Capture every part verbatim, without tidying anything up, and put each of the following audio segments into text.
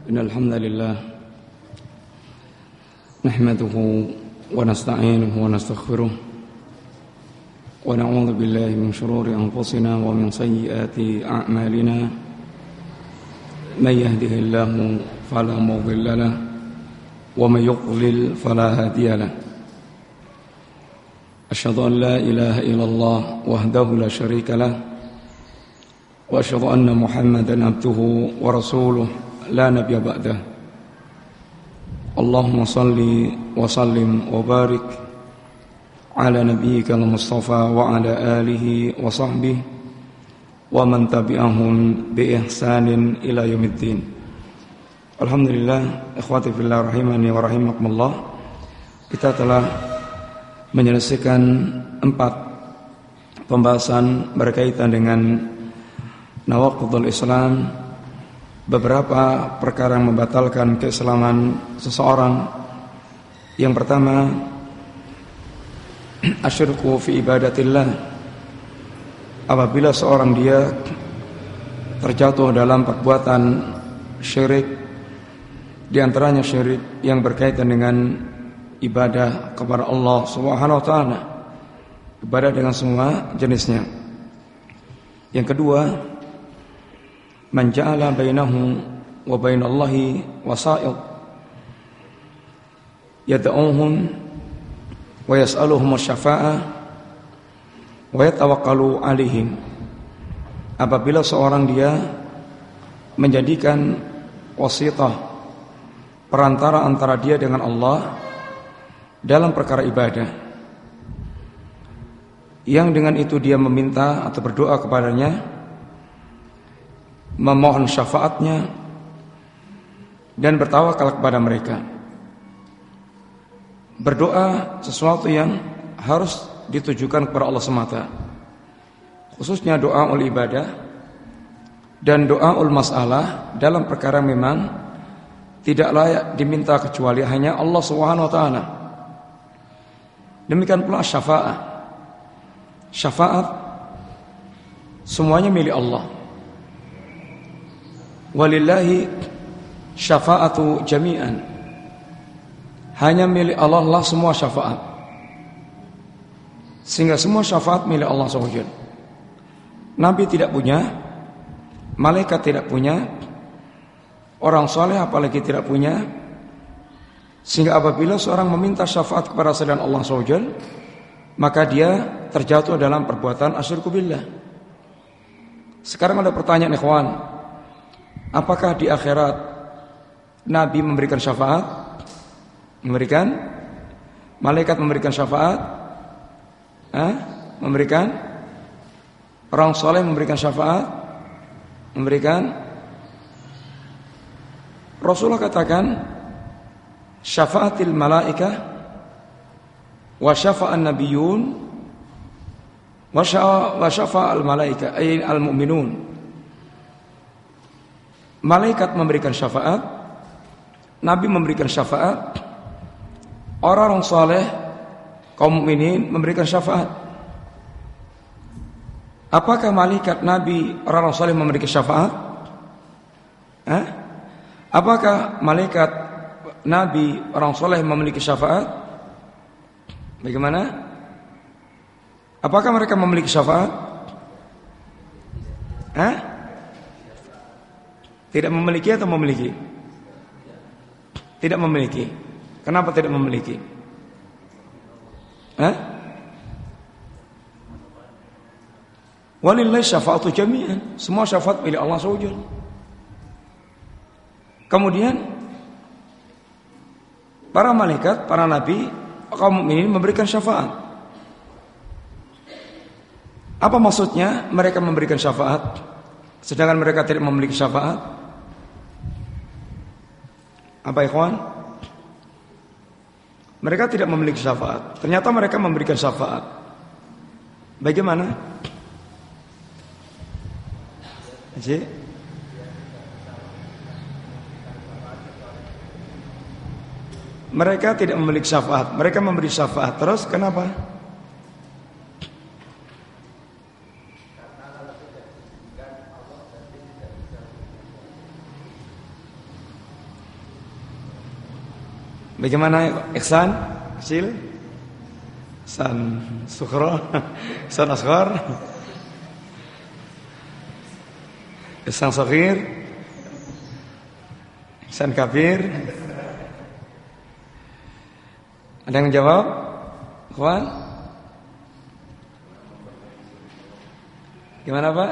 إن الحمد لله نحمده ونستعينه ونستغفره ونعوذ بالله من شرور أنفسنا ومن سيئات أعمالنا من يهده الله فلا مضل له ومن يضلل فلا هادي له أشهد أن لا إله إلا الله وحده لا شريك له وأشهد أن محمدا عبده ورسوله لا نبي بعده اللهم صل وسلم وبارك على نبيك المصطفى وعلى آله وصحبه ومن تبعهم بإحسان إلى يوم الدين. Alhamdulillah, ikhwati fillah rahimani wa rahimakumullah. Kita telah menyelesaikan empat pembahasan berkaitan dengan nawaqidul Islam, beberapa perkara yang membatalkan keislaman seseorang. Yang pertama, asyirku fi ibadatillah, apabila seorang dia terjatuh dalam perbuatan syirik, di antaranya syirik yang berkaitan dengan ibadah kepada Allah Subhanahu wa taala, ibadah dengan semua jenisnya. Yang kedua, man ja'ala bainahu wa bainallahi wasa'id yad'uhum wa yas'aluhum asy-syafa'ah wa yatawakkalu 'alaihim. Apabila seorang dia menjadikan wasithah, perantara antara dia dengan Allah dalam perkara ibadah, yang dengan itu dia meminta atau berdoa kepadanya, memohon syafaatnya dan bertawakal kepada mereka. Berdoa sesuatu yang harus ditujukan kepada Allah semata, khususnya doa ul ibadah dan doa ul masalah dalam perkara memang tidak layak diminta kecuali hanya Allah Subhanahu wa taala. Demikian pula syafaat. Syafaat semuanya milik Allah. Walillahi syafa'atu jami'an, hanya milik Allah lah semua syafaat, sehingga semua syafaat milik Allah subhanahu wa taala. Nabi tidak punya, malaikat tidak punya, orang soleh apalagi tidak punya. Sehingga apabila seorang meminta syafaat kepada selain Allah subhanahu wa taala, maka dia terjatuh dalam perbuatan asyirku billah. Sekarang ada pertanyaan ikhwan, apakah di akhirat Nabi memberikan syafaat? Memberikan? Malaikat memberikan syafaat? Hah? Memberikan? Orang soleh memberikan syafaat? Memberikan? Rasulullah katakan, syafaatil malaikah wa syafa'an nabiyyun wa syafa'al malaikah ay al mu'minun. Malaikat memberikan syafaat, Nabi memberikan syafaat, orang-orang saleh, kaum mukminin memberikan syafaat. Apakah malaikat, Nabi, orang-orang saleh memberikan syafaat? Hah? Apakah malaikat, Nabi, orang saleh memiliki syafaat? Bagaimana? Apakah mereka memiliki syafaat? Hah? Tidak memiliki atau memiliki? Tidak memiliki. Kenapa tidak memiliki? Hah? Walillahi syafa'atu jami'an, semua syafaat milik Allah subhanahu wa taala. Kemudian para malaikat, para nabi, kaum mukminin memberikan syafaat. Apa maksudnya mereka memberikan syafaat sedangkan mereka tidak memiliki syafaat? Apa ikhwan? Mereka tidak memiliki syafaat, ternyata mereka memberikan syafaat. Bagaimana? Jadi, mereka tidak memiliki syafaat, mereka memberi syafaat. Terus kenapa? Bagaimana ihsan kecil? Ihsan sughra, ihsan asghar, ihsan saghir, ihsan kabir. Ada yang jawab? Kawan? Gimana Pak?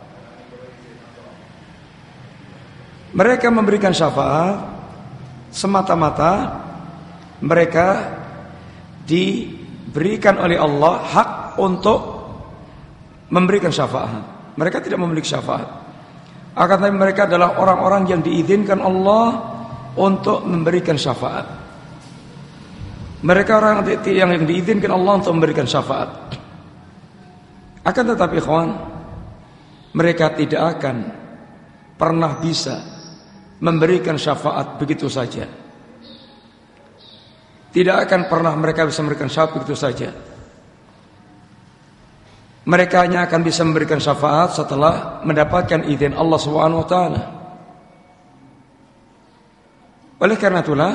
Mereka memberikan syafaat semata-mata mereka diberikan oleh Allah hak untuk memberikan syafaat. Mereka tidak memiliki syafaat. Akan tetapi mereka adalah orang-orang yang diizinkan Allah untuk memberikan syafaat. Mereka orang yang diizinkan Allah untuk memberikan syafaat. Akan tetapi ikhwan, mereka tidak akan pernah bisa memberikan syafaat begitu saja. Tidak akan pernah mereka bisa memberikan syafaat begitu saja. Mereka hanya akan bisa memberikan syafaat setelah mendapatkan izin Allah subhanahu wa taala. Oleh karena itulah,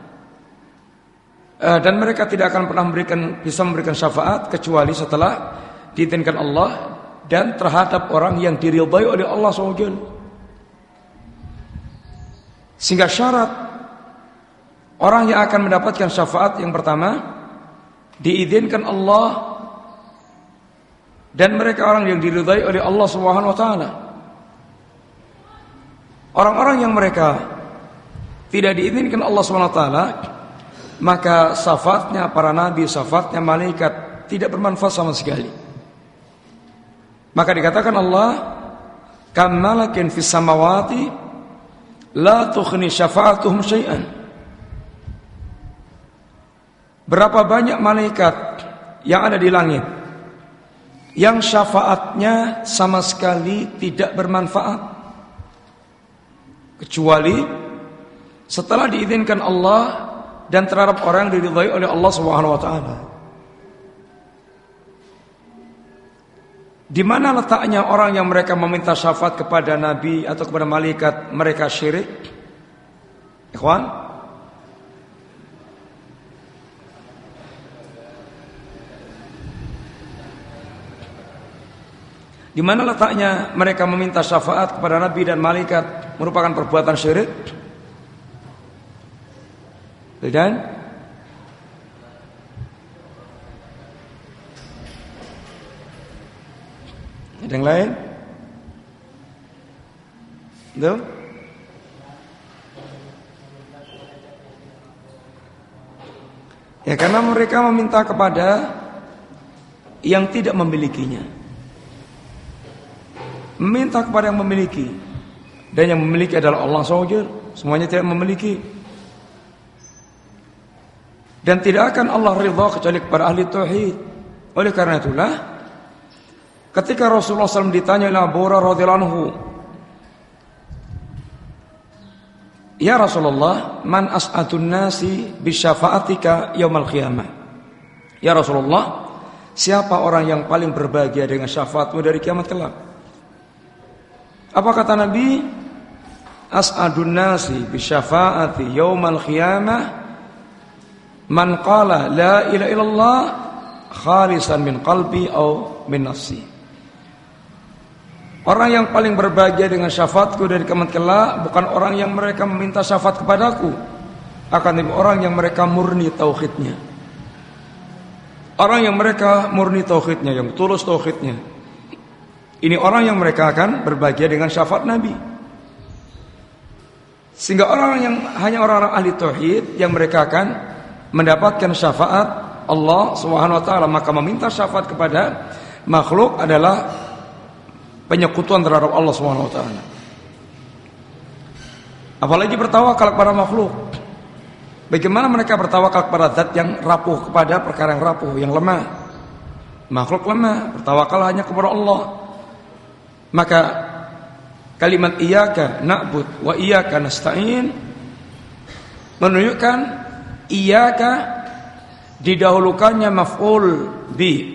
dan mereka tidak akan pernah memberikan bisa memberikan syafaat kecuali setelah diizinkan Allah dan terhadap orang yang diridhai oleh Allah subhanahu wa taala. Sehingga syarat orang yang akan mendapatkan syafaat yang pertama, diizinkan Allah dan mereka orang yang diridhai oleh Allah Subhanahu wa taala. Orang-orang yang mereka tidak diizinkan Allah Subhanahu wa taala, maka syafaatnya para nabi, syafaatnya malaikat tidak bermanfaat sama sekali. Maka dikatakan Allah, kam malakin fis samawati la tughni syafa'atuhum syai'an. Berapa banyak malaikat yang ada di langit yang syafaatnya sama sekali tidak bermanfaat, kecuali setelah diizinkan Allah dan terhadap orang yang diridhai oleh Allah Subhanahu wa taala. Di mana letaknya orang yang mereka meminta syafaat kepada nabi atau kepada malaikat, mereka syirik? Ikhwan, di mana letaknya mereka meminta syafaat kepada nabi dan malaikat merupakan perbuatan syirik? Dan ada yang lain? Itu? Ya, karena mereka meminta kepada yang tidak memilikinya. Meminta kepada yang memiliki. Dan yang memiliki adalah Allah subhanahu wa taala. Semuanya tidak memiliki. Dan tidak akan Allah ridha kecuali kepada ahli tauhid. Oleh karena itulah, ketika Rasulullah shallallahu alaihi wasallam ditanya oleh Abu Hurairah radhiyallahu anhu, ya Rasulullah, man as'atun nasi bisyafa'atika yaumal qiyamah. Ya Rasulullah, siapa orang yang paling berbahagia dengan syafaatmu dari kiamat kelak? Apa kata Nabi? As'adun nasi bisyafa'ati yaumal qiyamah man qala la ilaha illallah khalisan min qalbi au min nafsi. Orang yang paling berbahagia dengan syafaatku dari kiamat kelak bukan orang yang mereka meminta syafaat kepadaku, akan tetapi orang yang mereka murni tauhidnya. Orang yang mereka murni tauhidnya, yang tulus tauhidnya. Ini orang yang mereka akan berbahagia dengan syafaat Nabi. Sehingga orang yang hanya orang-orang ahli tauhid yang mereka akan mendapatkan syafaat Allah Subhanahu wa taala, maka meminta syafaat kepada makhluk adalah penyekutuan terhadap Allah Subhanahu wa taala. Apalagi bertawakal kepada makhluk. Bagaimana mereka bertawakal kepada zat yang rapuh, kepada perkara yang rapuh, yang lemah. Makhluk lemah, bertawakal hanya kepada Allah. Maka kalimat iyyaka na'bud wa iyyaka nasta'in menunjukkan iyyaka didahulukannya maf'ul bi,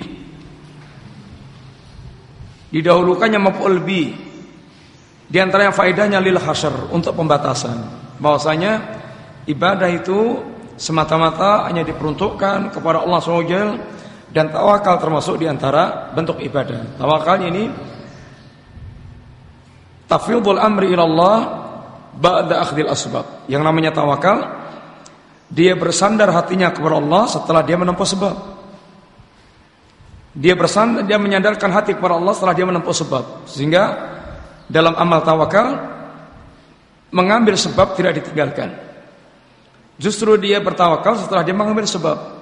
didahulukannya maf'ul bi. Di antaranya faedahnya lil hasr, untuk pembatasan. Bahwasanya ibadah itu semata-mata hanya diperuntukkan kepada Allah subhanahu wa taala, dan tawakal termasuk di antara bentuk ibadah. Tawakal ini tafwidul amri ila Allah ba'da akhdil asbab. Yang namanya tawakal, dia bersandar hatinya kepada Allah setelah dia menempuh sebab. Dia bersandar, dia menyandarkan hati kepada Allah setelah dia menempuh sebab. Sehingga dalam amal tawakal, mengambil sebab tidak ditinggalkan. Justru dia bertawakal setelah dia mengambil sebab.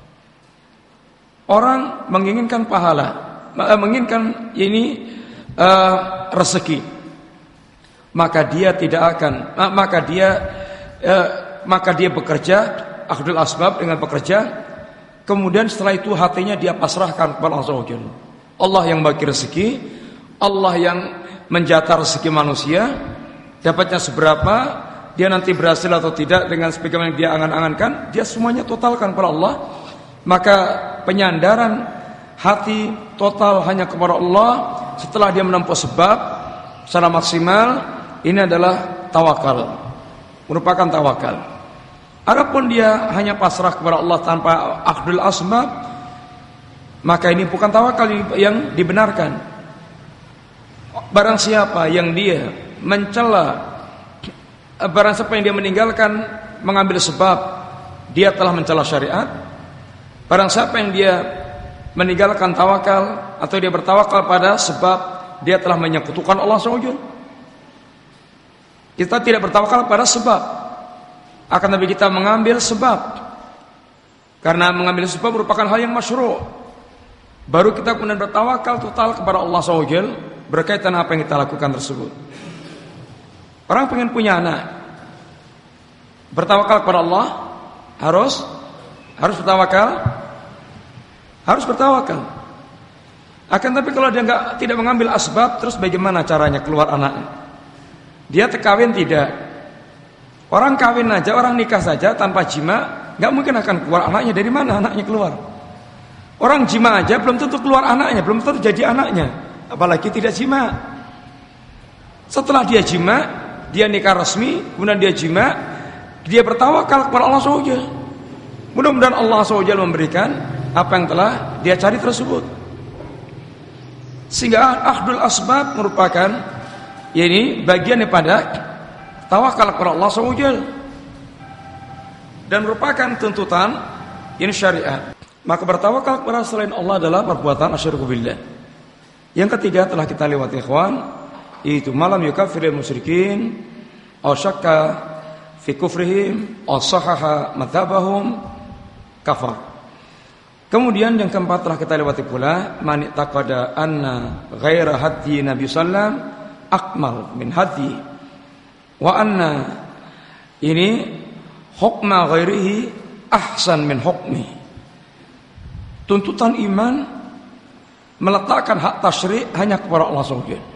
Orang menginginkan pahala, menginginkan ini uh, rezeki, maka dia tidak akan, maka dia, uh, maka dia bekerja akhdul asbab dengan bekerja. Kemudian setelah itu hatinya dia pasrahkan kepada Allah subhanahu wa taala. Allah yang bagi rezeki, Allah yang menjatah rezeki manusia, dapatnya seberapa, dia nanti berhasil atau tidak dengan sebagaimana yang dia angan-angankan, dia semuanya totalkan kepada Allah. Maka penyandaran hati total hanya kepada Allah setelah dia menempuh sebab secara maksimal, ini adalah tawakal, merupakan tawakal. Adapun dia hanya pasrah kepada Allah tanpa akhdul asbab, maka ini bukan tawakal yang dibenarkan. Barang siapa yang dia mencela, barang siapa yang dia meninggalkan mengambil sebab, dia telah mencela syariat. Barang siapa yang dia meninggalkan tawakal atau dia bertawakal pada sebab, dia telah menyekutukan Allah subhanahu wa taala. Kita tidak bertawakal pada sebab, akan tapi kita mengambil sebab. Karena mengambil sebab merupakan hal yang masyru'. Baru kita kemudian bertawakal total kepada Allah subhanahu wa taala berkaitan apa yang kita lakukan tersebut. Orang pengen punya anak, bertawakal kepada Allah, harus harus bertawakal, harus bertawakal. Akan tapi kalau dia enggak, tidak mengambil asbab, terus bagaimana caranya keluar anak? Dia terkawin tidak. Orang kawin aja, orang nikah saja tanpa jima, enggak mungkin akan keluar anaknya. Dari mana anaknya keluar? Orang jima aja belum tentu keluar anaknya, belum tentu jadi anaknya, apalagi tidak jima. Setelah dia jima, dia nikah resmi, kemudian dia jima, dia bertawakal kepada Allah subhanahu wa taala. Mudah-mudahan Allah subhanahu wa taala memberikan apa yang telah dia cari tersebut. Sehingga akhdul asbab merupakan, ini bagian daripada tawakal kepada Allah subhanahu wa taala, dan merupakan tuntutan ini syariat. Maka bertawakal kepada selain Allah adalah perbuatan asyirku billah. Yang ketiga telah kita lewati ikhwan, yaitu malam yukaffiril musyrikin aw syakka fi kufrihim aw sahaha madhabahum kafar. Kemudian yang keempat telah kita lewati pula, man taqada anna ghaira hadi Nabi sallam akmal min hadi wa anna ini hukma ghairihi ahsan min hukmi. Tuntutan iman meletakkan hak tasyri' hanya kepada Allah subhanahu wa taala.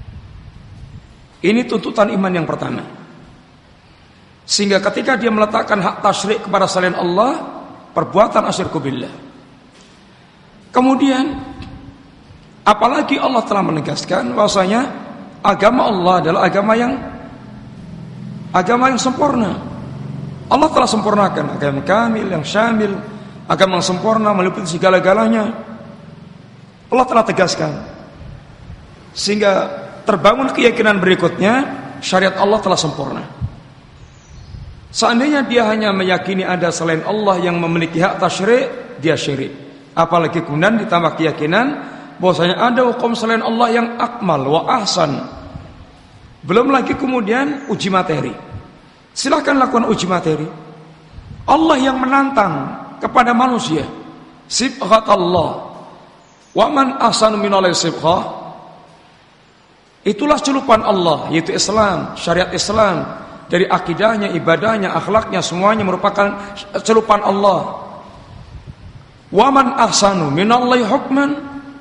Ini tuntutan iman yang pertama. Sehingga ketika dia meletakkan hak tasyri' kepada selain Allah, perbuatan asyirku billah. Kemudian apalagi Allah telah menegaskan bahwasanya agama Allah adalah agama yang agama yang sempurna. Allah telah sempurnakan agama kamil yang syamil, agama yang sempurna meliputi segala-galanya. Allah telah tegaskan. Sehingga terbangun keyakinan berikutnya, syariat Allah telah sempurna. Seandainya dia hanya meyakini ada selain Allah yang memiliki hak tasyri', dia syirik. Apalagi kemudian ditambah keyakinan bahwasanya ada hukum selain Allah yang akmal wa ahsan. Belum lagi kemudian uji materi. Silahkan lakukan uji materi. Allah yang menantang kepada manusia, sibghat Allah, wa man ahsanu minallahi sibghah. Itulah celupan Allah, yaitu Islam, syariat Islam, dari akidahnya, ibadahnya, akhlaknya, semuanya merupakan celupan Allah. Wa man ahsanu minallahi hukman,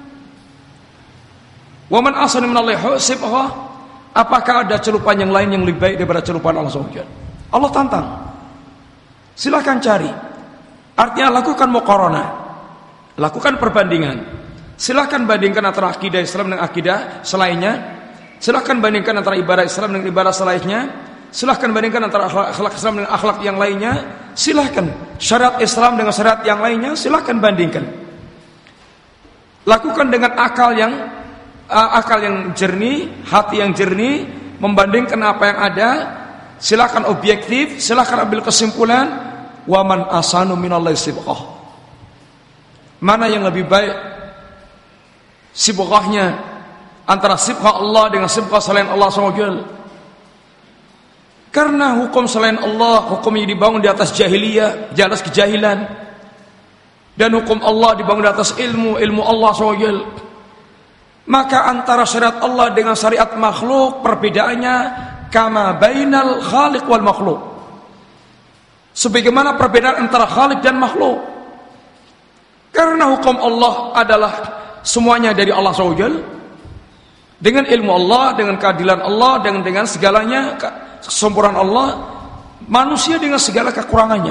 wa man ahsanu minallahi sibghah. Apakah ada celupan yang lain yang lebih baik daripada celupan Allah subhanahu wa taala? Allah tantang. Silakan cari. Artinya lakukan muqaranah, lakukan perbandingan. Silakan bandingkan antara akidah Islam dengan akidah selainnya. Silakan bandingkan antara ibadah Islam dengan ibadah selainnya. silahkan bandingkan antara akhlak, akhlak Islam dengan akhlak yang lainnya. Silahkan syariat Islam dengan syariat yang lainnya, silahkan bandingkan. Lakukan dengan akal yang uh, akal yang jernih, hati yang jernih, membandingkan apa yang ada. Silahkan objektif, silahkan ambil kesimpulan. Wa man asanu minallahi sibqah. Mana yang lebih baik sibqahnya antara sibqah Allah dengan sibqah selain Allah subhanahu wa taala? Karena hukum selain Allah, hukumnya dibangun di atas jahiliyah, di atas kejahilan. Dan hukum Allah dibangun di atas ilmu, ilmu Allah subhanahu wa taala. Maka antara syariat Allah dengan syariat makhluk, perbedaannya kama bainal khaliq wal makhluk. Sebagaimana perbedaan antara khaliq dan makhluk. Karena hukum Allah adalah semuanya dari Allah subhanahu wa taala. Dengan ilmu Allah, dengan keadilan Allah, dengan dengan segalanya, kesempurnaan Allah, manusia dengan segala kekurangannya.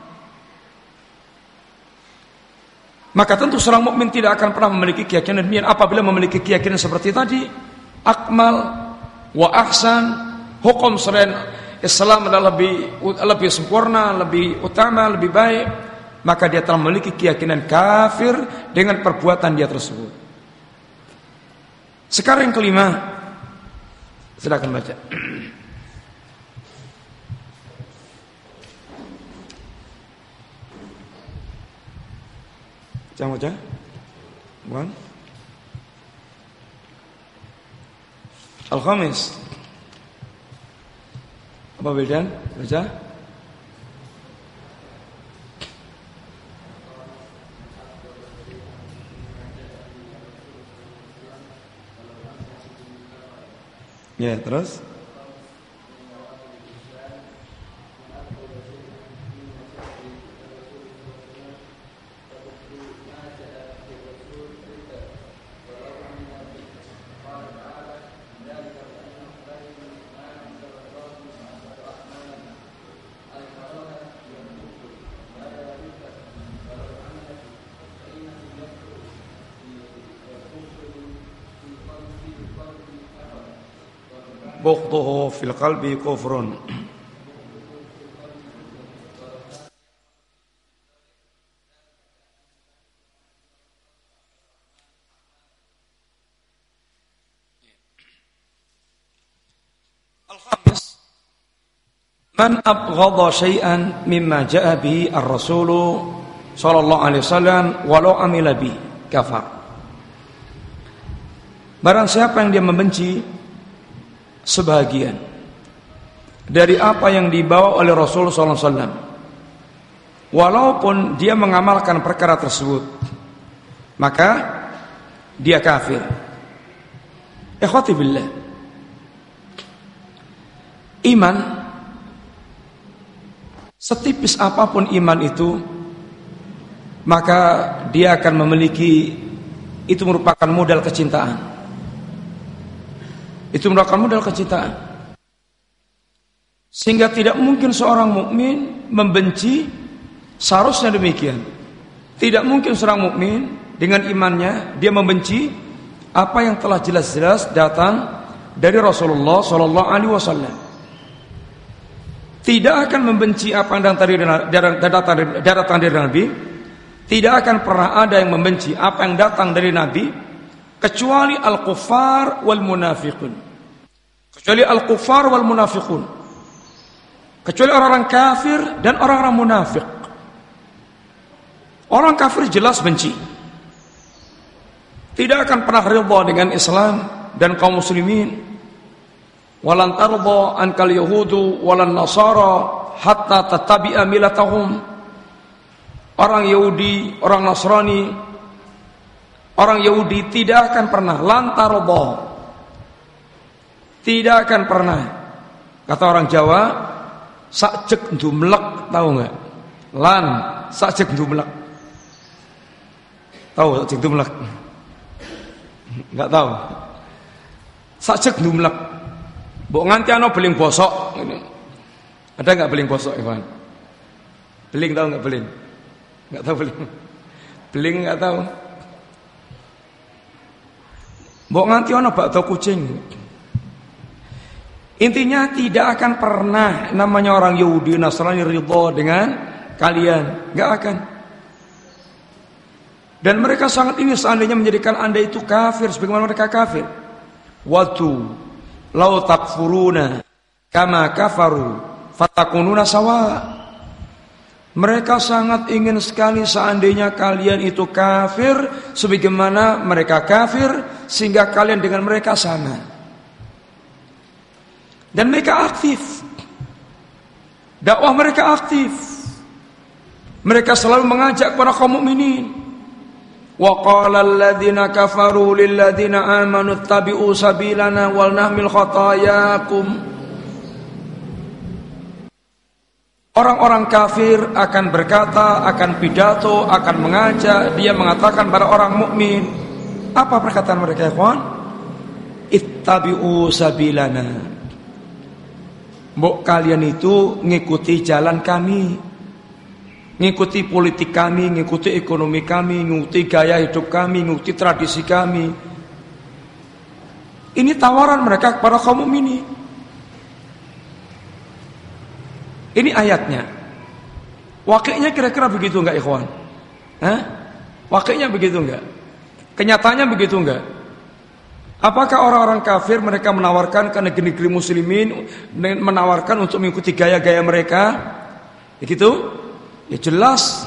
Maka tentu seorang mukmin tidak akan pernah memiliki keyakinan demikian. Apabila memiliki keyakinan seperti tadi, akmal wa ahsan, hukum selain Islam adalah lebih lebih sempurna, lebih utama, lebih baik, maka dia telah memiliki keyakinan kafir dengan perbuatan dia tersebut. Sekarang yang kelima, silakan baca. Jangan baca. Bukan. Al-Khamis. Apa beda? Baca. Ya, terus? Bughduhu fil qalbi kufrun. Al-khamis, man abghadha syai'an mimma ja'a bihi ar-rasul sallallahu alaihi wasallam walau amila bi kafar. Barang siapa yang dia membenci sebahagian dari apa yang dibawa oleh Rasul sallallahu alaihi wasallam, walaupun dia mengamalkan perkara tersebut, maka dia kafir. Ikhwati billah, iman, setipis apapun iman itu, maka dia akan memiliki, itu merupakan modal kecintaan. Itu merupakan modal kecintaan. Sehingga tidak mungkin seorang mukmin membenci, seharusnya demikian. Tidak mungkin seorang mukmin dengan imannya dia membenci apa yang telah jelas-jelas datang dari Rasulullah sallallahu alaihi wasallam. Tidak akan membenci apa yang datang dari Nabi. Tidak akan pernah ada yang membenci apa yang datang dari Nabi, kecuali al-kuffar wal munafiqun. Kecuali al-kuffar wal munafiqun. Kecuali orang-orang kafir dan orang-orang munafik. Orang kafir jelas benci. Tidak akan pernah ridha dengan Islam dan kaum muslimin. Walan tarda ankal yahudu walan nasara hatta tattabi'a milatahum. Orang Yahudi, orang Nasrani, orang Yahudi tidak akan pernah lantarda, tidak akan pernah, kata orang Jawa, sakjek dumlek, tahu nggak? Lan sakjek dumlek, tahu sakjek dumlek? Nggak tahu. Sakjek dumlek, mbok nganti ana beling bosok. Ada nggak beling bosok, Iwan? Beling tahu nggak beling? Nggak tahu beling. Beling nggak tahu. Mbok nganti ana bakso kucing. Intinya tidak akan pernah namanya orang Yahudi Nasrani ridho dengan kalian, nggak akan. Dan mereka sangat ingin seandainya menjadikan Anda itu kafir sebagaimana mereka kafir. Watu lau takfuruna kama kafaru fatakununa sawa. Mereka sangat ingin sekali seandainya kalian itu kafir sebagaimana mereka kafir, sehingga kalian dengan mereka sama. Dan mereka aktif. Dakwah mereka aktif. Mereka selalu mengajak para kaum mukminin. Wa qala alladziina kafaru lil ladziina aamanu ittabi'u sabilana wal nahmil khatayakum. Orang-orang kafir akan berkata, akan pidato, akan mengajak, dia mengatakan pada orang mukmin, apa perkataan mereka, ikhwan? Ittabi'u sabilana. Mbok kalian itu ngikuti jalan kami, ngikuti politik kami, ngikuti ekonomi kami, ngikuti gaya hidup kami, ngikuti tradisi kami. Ini tawaran mereka kepada kaum mukminin. Ini ayatnya. Wakilnya kira-kira begitu enggak, ikhwan? Hah? Wakilnya begitu enggak? Kenyataannya begitu enggak? Apakah orang-orang kafir mereka menawarkan ke negeri-negeri muslimin, menawarkan untuk mengikuti gaya-gaya mereka? Begitu? Ya jelas.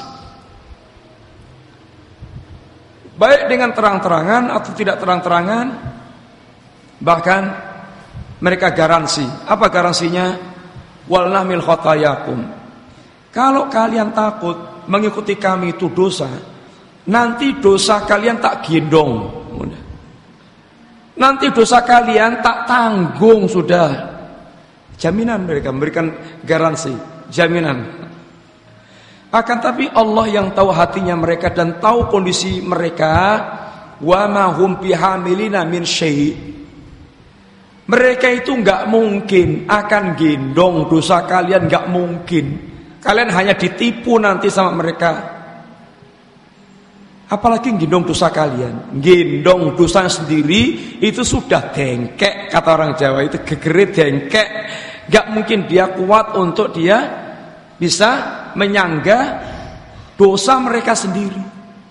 Baik dengan terang-terangan atau tidak terang-terangan. Bahkan mereka garansi. Apa garansinya? Wal nahmil khotayakum. Kalau kalian takut mengikuti kami itu dosa, nanti dosa kalian tak gendong. Nanti dosa kalian tak tanggung sudah. Jaminan mereka memberikan garansi, jaminan. Akan tapi Allah yang tahu hatinya mereka dan tahu kondisi mereka. Wa ma hum bihamilina min syai'. Mereka itu enggak mungkin akan gendong dosa kalian, enggak mungkin. Kalian hanya ditipu nanti sama mereka. Apalagi gendong dosa kalian. Gendong dosa sendiri itu sudah dengkek, kata orang Jawa itu gegerit dengkek. Gak mungkin dia kuat untuk dia bisa menyangga dosa mereka sendiri.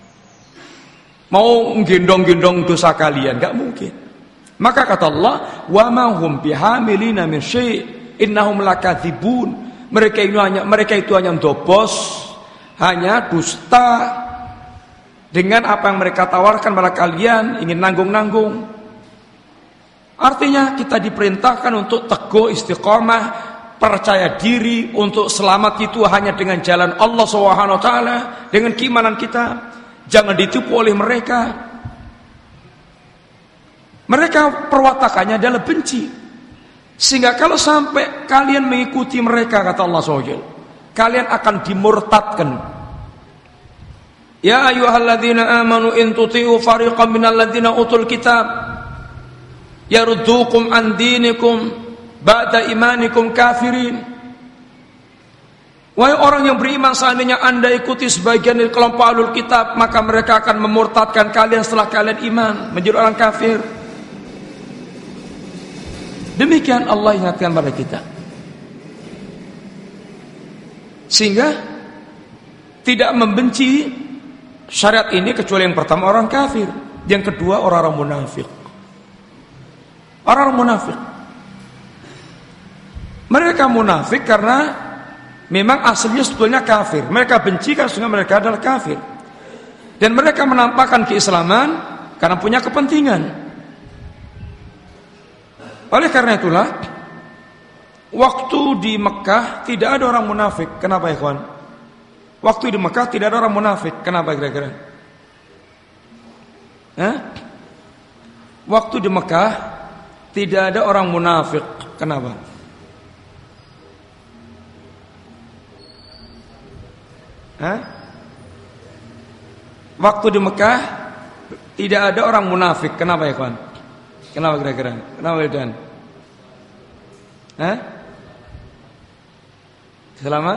Mau gendong-gendong dosa kalian, gak mungkin. Maka kata Allah, wa ma hum bihamilina min syai' innahum lakadzibun. Mereka itu hanya mereka itu hanya dobos, hanya dusta dengan apa yang mereka tawarkan pada kalian, ingin nanggung-nanggung. Artinya kita diperintahkan untuk teguh istiqomah, percaya diri untuk selamat itu hanya dengan jalan Allah subhanahu wa taala, dengan keimanan kita. Jangan ditipu oleh mereka. Mereka perwatakannya adalah benci. Sehingga kalau sampai kalian mengikuti mereka, kata Allah subhanahu wa taala, kalian akan dimurtadkan. Ya ayyuhalladzina amanu in tuti'u fariqan minal ladzina utul kitab yaruddukum an dinikum ba'da imanikum kafirin. Wahai orang yang beriman, seandainya Anda ikuti sebagian dari kelompok ahlul kitab, maka mereka akan memurtadkan kalian setelah kalian iman menjadi orang kafir. Demikian Allah ingatkan pada kita. Sehingga tidak membenci syariat ini kecuali yang pertama orang kafir, yang kedua orang-orang munafik. Orang-orang munafik. Mereka munafik karena memang aslinya sebetulnya kafir. Mereka benci karena sesungguhnya mereka adalah kafir. Dan mereka menampakkan keislaman karena punya kepentingan. Oleh karena itulah, waktu di Mekah tidak ada orang munafik. Kenapa, ikhwan? Waktu di Mekah tidak ada orang munafik. Kenapa kira-kira? Hah? Waktu di Mekah tidak ada orang munafik. Kenapa? Hah? Waktu di Mekah tidak ada orang munafik. Kenapa, ya kawan? Kenapa kira-kira? Kenapa, Wildan? Hah? Selama?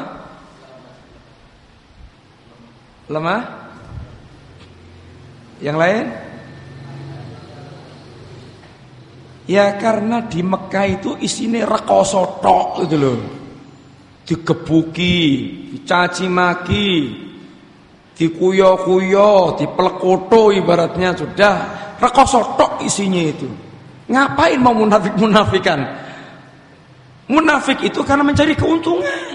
Lemah? Yang lain? Ya karena di Mekah itu isinya rekoso tok gitu loh. Digebuki, dicaci maki, dikuyo-kuyo, dipelekoto ibaratnya sudah rekoso tok isinya itu. Ngapain mau munafik-munafikan? Munafik itu karena mencari keuntungan.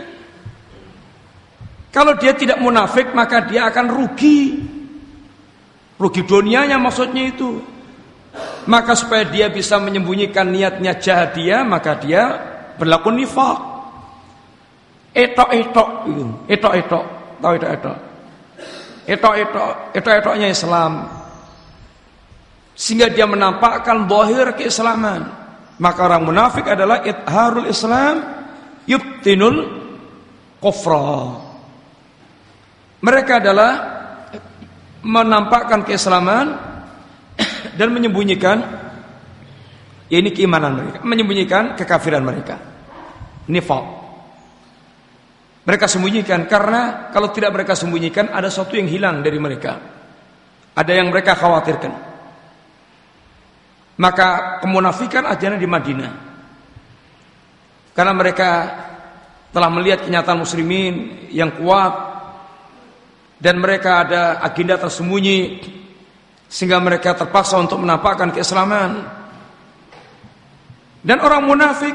Kalau dia tidak munafik maka dia akan rugi. Rugi dunianya maksudnya itu. Maka supaya dia bisa menyembunyikan niatnya jahat dia, maka dia berlaku nifaq. Etok-etok itu, etok-etok, tahu etok-etok. Etok-etok, etok-etoknya Islam. Sehingga dia menampakkan zahir keislaman. Maka orang munafik adalah idharul Islam yubtinul kufra. Mereka adalah menampakkan keislaman dan menyembunyikan, ya ini keimanan mereka, menyembunyikan kekafiran mereka, nifaq. Mereka sembunyikan karena kalau tidak mereka sembunyikan ada sesuatu yang hilang dari mereka, ada yang mereka khawatirkan. Maka kemunafikan ajalnya di Madinah, karena mereka telah melihat kenyataan muslimin yang kuat dan mereka ada agenda tersembunyi, sehingga mereka terpaksa untuk menampakkan keislaman. Dan orang munafik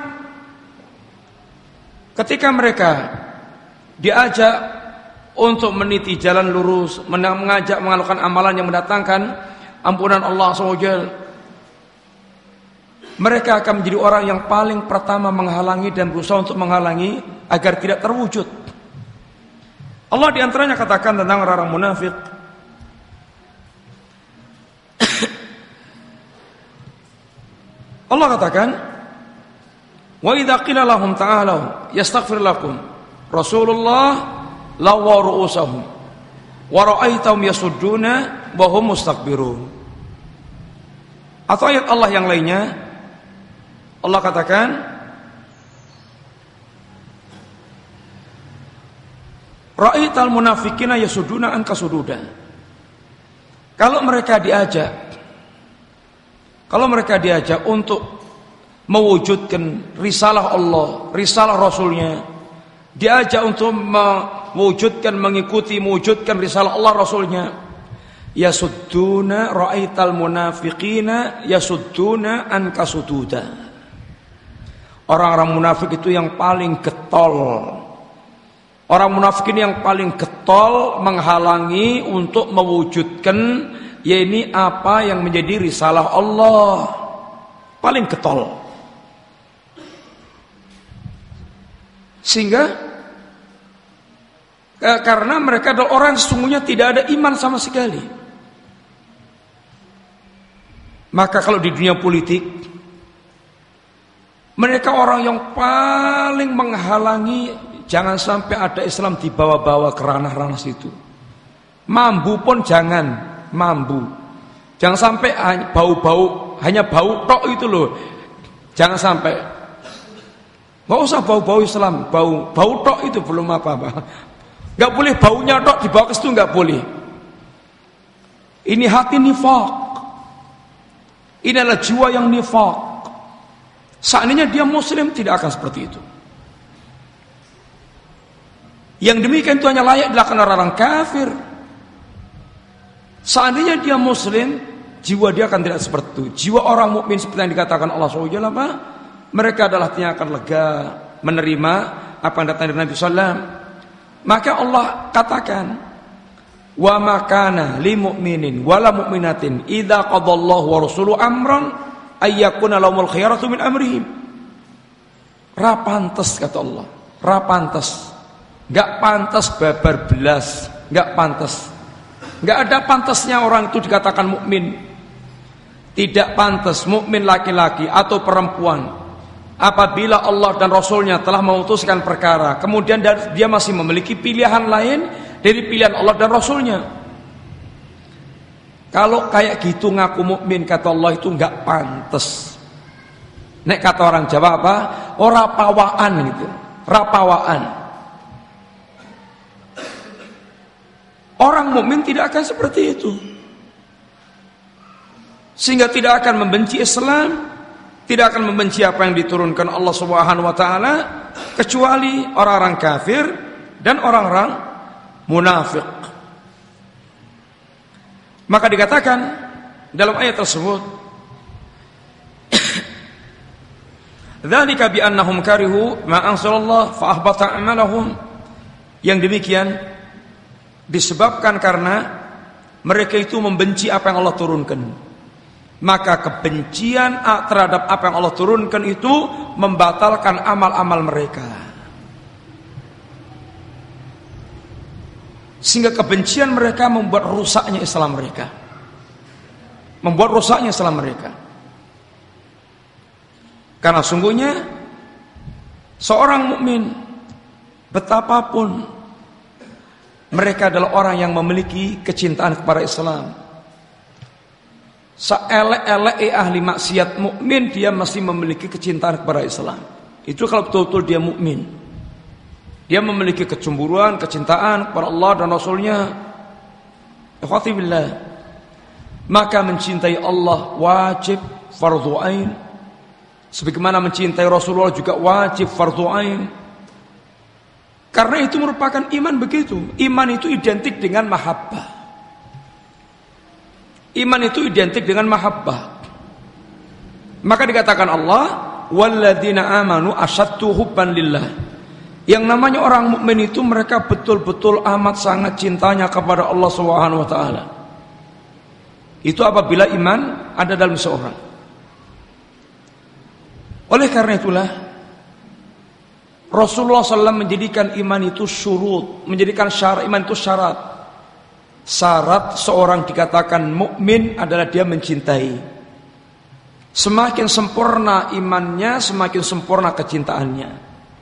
ketika mereka diajak untuk meniti jalan lurus, mengajak melakukan amalan yang mendatangkan ampunan Allah subhanahu wa taala, mereka akan menjadi orang yang paling pertama menghalangi dan berusaha untuk menghalangi agar tidak terwujud. Allah diantaranya katakan tentang orang munafik, Allah katakan, wa idza qila lahum ta'alu yastaghfir lakum Rasulullah lawaw ru'usahum wa ra'aitahum yasudduna wa hum mustakbirun. Atau ayat Allah yang lainnya, Allah katakan, ra'aital munafiqina yasudduna anka sududa. Kalau mereka diajak Kalau mereka diajak untuk mewujudkan risalah Allah, risalah Rasulnya, diajak untuk mewujudkan, mengikuti, mewujudkan risalah Allah Rasulnya, yasudduna ra'aital munafiqina yasudduna anka sududa. Orang-orang munafik itu yang paling getol. Orang munafik ini yang paling getol menghalangi untuk mewujudkan ya ini apa yang menjadi risalah Allah, paling getol. Sehingga eh, karena mereka adalah orang sesungguhnya tidak ada iman sama sekali. Maka kalau di dunia politik, mereka orang yang paling menghalangi jangan sampai ada Islam dibawa-bawa ke ranah-ranah situ. Mambu pun jangan. Mambu, jangan sampai bau-bau, hanya bau tok itu loh, jangan sampai. Nggak usah bau-bau Islam, bau bau tok itu belum apa-apa. Nggak boleh baunya tok dibawa ke situ, nggak boleh. Ini hati nifaq, ini adalah jiwa yang nifaq. Seandainya dia Muslim tidak akan seperti itu. Yang demikian itu hanya layak dilakukan orang-orang kafir. Seandainya dia Muslim, jiwa dia akan tidak seperti itu. Jiwa orang mukmin seperti yang dikatakan Allah subhanahu wa taala, apa? Mereka adalah yang akan lega menerima apa yang datang dari Nabi sallallahu alaihi wasallam. Maka Allah katakan, wa makana lil mu'minin wala mu'minatin idza qadallahu wa rasuluhu amran ayyakuna lahumul khiyaratu min amrihim. Ra pantes kata Allah, ra pantes. Enggak pantas babar belas, enggak pantas. Enggak ada pantasnya orang itu dikatakan mukmin. Tidak pantas mukmin laki-laki atau perempuan apabila Allah dan Rasulnya telah memutuskan perkara, kemudian dia masih memiliki pilihan lain dari pilihan Allah dan Rasulnya. Kalau kayak gitu ngaku mukmin kata Allah itu enggak pantas. Nek kata orang Jawa apa? Ora pawaan gitu. Rapawaan. Orang mukmin tidak akan seperti itu. Sehingga tidak akan membenci Islam, tidak akan membenci apa yang diturunkan Allah Subhanahu wa taala kecuali orang-orang kafir dan orang-orang munafik. Maka dikatakan dalam ayat tersebut, dzalika bi annahum karihu ma anzalallah fa ahbata a'malahum. Yang demikian disebabkan karena mereka itu membenci apa yang Allah turunkan. Maka kebencian terhadap apa yang Allah turunkan itu membatalkan amal-amal mereka. Sehingga kebencian mereka membuat rusaknya Islam mereka. Membuat rusaknya Islam mereka. Karena sungguhnya seorang mukmin betapapun mereka adalah orang yang memiliki kecintaan kepada Islam. Seelek-elek ahli maksiat mukmin dia masih memiliki kecintaan kepada Islam. Itu kalau betul-betul dia mukmin. Dia memiliki kecemburuan, kecintaan kepada Allah dan Rasulnya. Ikhwati billah. Maka mencintai Allah wajib fardhu ain. Sebagaimana mencintai Rasulullah juga wajib fardhu ain. Karena itu merupakan iman begitu. Iman itu identik dengan mahabbah. Iman itu identik dengan mahabbah. Maka dikatakan Allah, walladzina amanu asyaddu hubban lillah. Yang namanya orang mukmin itu mereka betul-betul amat sangat cintanya kepada Allah Subhanahu wa taala. Itu apabila iman ada dalam seorang. Oleh karena itulah Rasulullah shallallahu alaihi wasallam menjadikan iman itu syurut, menjadikan syarat iman itu syarat. Syarat seorang dikatakan mukmin adalah dia mencintai. Semakin sempurna imannya, semakin sempurna kecintaannya.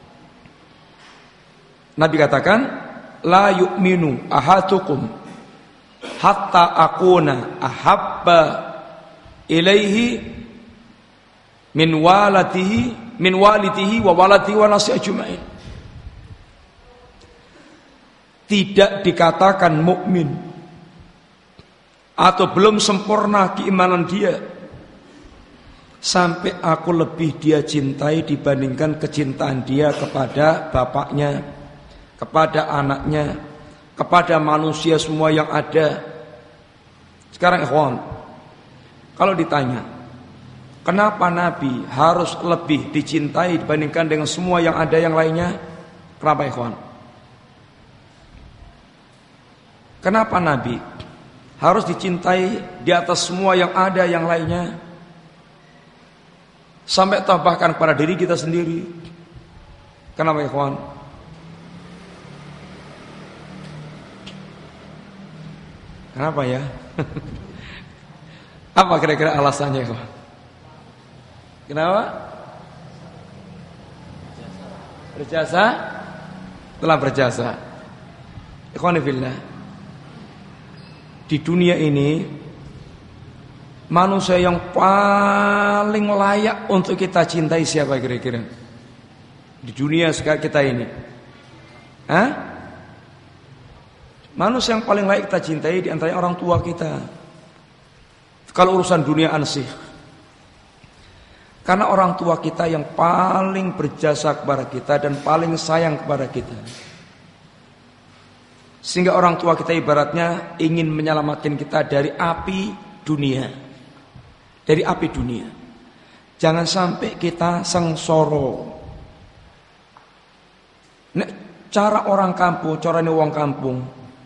Nabi katakan, la yu'minu ahadukum hatta akuna ahabba ilaihi min waladihi min walidihi wa waladihi wa nasi ajma'in. Tidak dikatakan mukmin atau belum sempurna keimanan dia sampai aku lebih dia cintai dibandingkan kecintaan dia kepada bapaknya, kepada anaknya, kepada manusia semua yang ada. Sekarang ikhwan, kalau ditanya kenapa Nabi harus lebih dicintai dibandingkan dengan semua yang ada yang lainnya? Kenapa ikhwan? Kenapa Nabi harus dicintai di atas semua yang ada yang lainnya? Sampai toh bahkan pada diri kita sendiri. Kenapa ikhwan? Kenapa ya? Apa kira-kira alasannya ikhwan? Kenapa? Berjasa? Telah berjasa. Ikhwani fillah. Di dunia ini manusia yang paling layak untuk kita cintai siapa kira-kira? Di dunia sekarang kita ini. Hah? Manusia yang paling layak kita cintai di antara orang tua kita. Kalau urusan dunia ansih. Karena orang tua kita yang paling berjasa kepada kita dan paling sayang kepada kita. Sehingga orang tua kita ibaratnya ingin menyelamatkan kita dari api dunia. Dari api dunia. Jangan sampai kita sengsara. Nek cara orang kampung, carane wong kampung.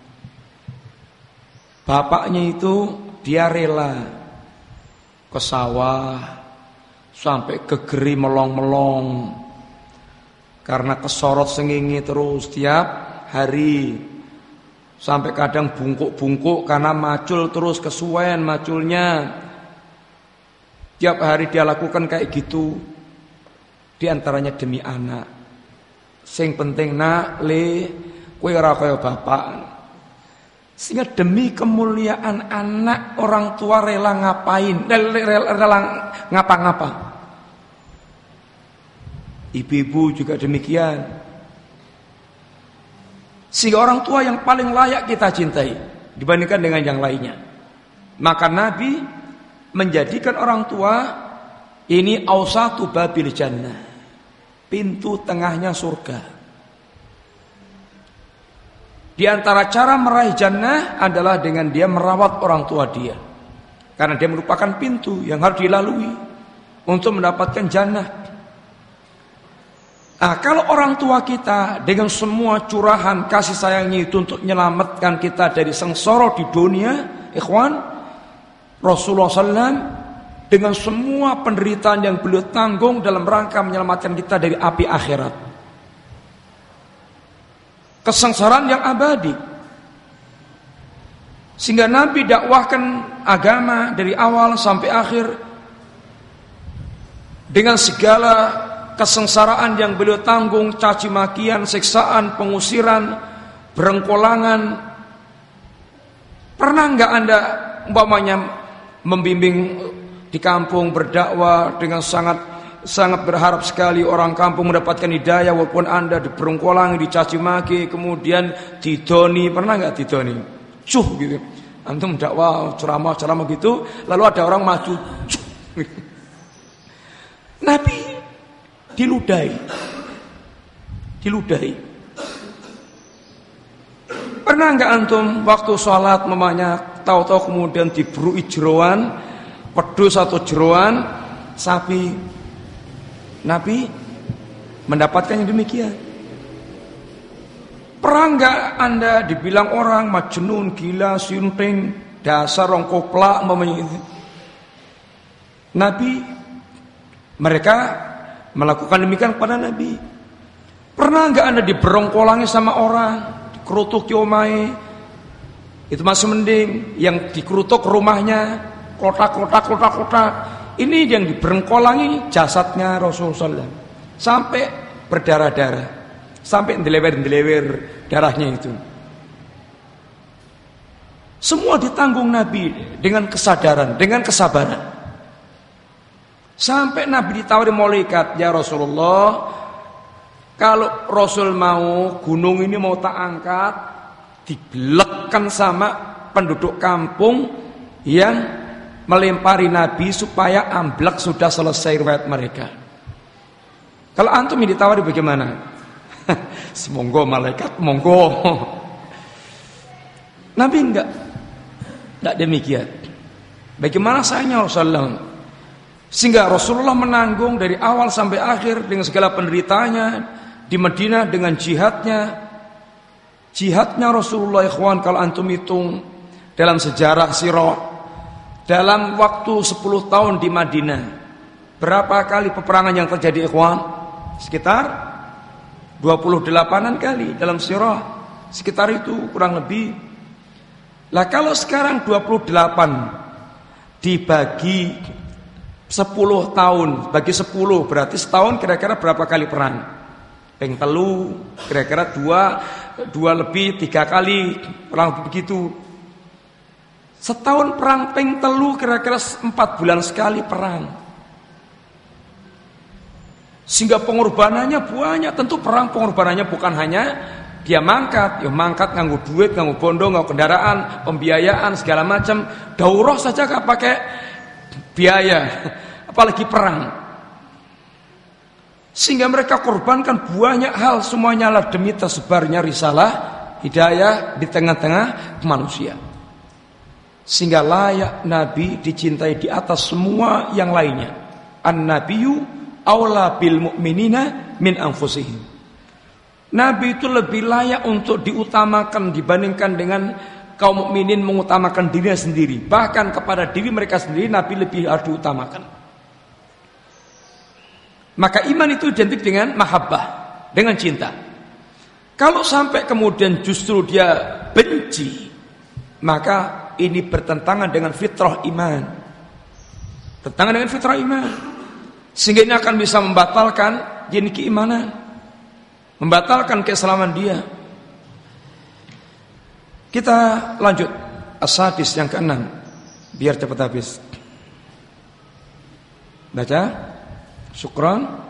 Bapaknya itu dia rela ke sawah sampai gegeri melong-melong karena kesorot sengingi terus tiap hari. Sampai kadang bungkuk-bungkuk karena macul terus kesuwen maculnya. Tiap hari dia lakukan kayak gitu. Di antaranya demi anak. Sing penting nak le kowe ora kaya bapak. Sehingga demi kemuliaan anak orang tua rela ngapain? Rela, rela ngapa-ngapa. Ibu-ibu juga demikian. Sehingga orang tua yang paling layak kita cintai dibandingkan dengan yang lainnya. Maka Nabi menjadikan orang tua Ini ausatu babil jannah, pintu tengahnya surga. Di antara cara meraih jannah adalah dengan dia merawat orang tua dia, karena dia merupakan pintu yang harus dilalui untuk mendapatkan jannah. Nah, kalau orang tua kita dengan semua curahan kasih sayangnya itu untuk menyelamatkan kita dari sengsara di dunia, ikhwan, Rasulullah shallallahu alaihi wasallam dengan semua penderitaan yang beliau tanggung dalam rangka menyelamatkan kita dari api akhirat, kesengsaraan yang abadi. Sehingga Nabi dakwahkan agama dari awal sampai akhir dengan segala kesengsaraan yang beliau tanggung, caci makian, siksaan, pengusiran, berengkolangan. Pernah enggak Anda umpamanya membimbing di kampung berdakwah dengan sangat sangat berharap sekali orang kampung mendapatkan hidayah, walaupun Anda diberengkolangi, dicaci maki, kemudian didoni? Pernah enggak didoni? Cuh gitu. Antum dakwah ceramah-ceramah gitu, lalu ada orang maju, cuh. Nabi diludahi, diludahi. Pernah enggak antum waktu sholat memangnya tahu-tahu kemudian diberui jeroan, pedus atau jeroan sapi? Nabi mendapatkan yang demikian. Pernah enggak Anda dibilang orang majnun, gila, sinting, dasar orang koplak memangnya itu? Nabi, mereka melakukan demikian kepada Nabi. Pernah enggak Anda diberongkolangi sama orang, dikerutuk omai? Itu masih mending. Yang dikerutuk rumahnya, kotak-kotak, kotak-kotak. Ini yang diberengkolangi jasadnya Rasulullah shallallahu alaihi wasallam sampai berdarah-darah, sampai ndelewer-ndelewer darahnya itu. Semua ditanggung Nabi dengan kesadaran, dengan kesabaran. Sampai Nabi ditawari malaikat, ya Rasulullah, kalau Rasul mau gunung ini mau tak angkat, dibelekkan sama penduduk kampung yang melempari Nabi supaya amblek, sudah selesai riwayat mereka. Kalau antum ini ditawari bagaimana? Semonggo malaikat, monggo. Nabi enggak, enggak demikian. Bagaimana sayangnya Rasulullah, sehingga Rasulullah menanggung dari awal sampai akhir dengan segala penderitaannya di Madinah, dengan jihadnya. Jihadnya Rasulullah, ikhwan, kalau antum hitung dalam sejarah sirah, dalam waktu sepuluh tahun di Madinah, berapa kali peperangan yang terjadi, ikhwan? Sekitar dua puluh delapan kali dalam sirah, sekitar itu kurang lebih. Lah kalau sekarang dua puluh delapan dibagi sepuluh tahun, bagi sepuluh berarti setahun kira-kira berapa kali perang? Peng telu, kira-kira dua, dua lebih tiga kali perang begitu. Setahun perang peng telu, kira-kira empat bulan sekali perang. Sehingga pengorbanannya banyak. Tentu perang pengorbanannya bukan hanya dia mangkat, ya mangkat nganggo duit, nganggo bondo, nganggo kendaraan, pembiayaan segala macam. Daurah saja gak pakai biaya, apalagi perang. Sehingga mereka korbankan banyak hal, semuanya adalah demi tersebarnya risalah hidayah di tengah-tengah manusia. Sehingga layak Nabi dicintai di atas semua yang lainnya. An-nabiyyu aula bil mu'minina min anfusihim. Nabi itu lebih layak untuk diutamakan dibandingkan dengan kaum mukminin mengutamakan dirinya sendiri. Bahkan kepada diri mereka sendiri Nabi lebih harus diutamakan. Maka iman itu identik dengan mahabbah, dengan cinta. Kalau sampai kemudian justru dia benci, maka ini bertentangan dengan fitrah iman, bertentangan dengan fitrah iman, sehingga ini akan bisa membatalkan jenis keimanan, membatalkan keislaman dia. Kita lanjut as-sadis yang keenam, biar cepat habis. Baca, syukran.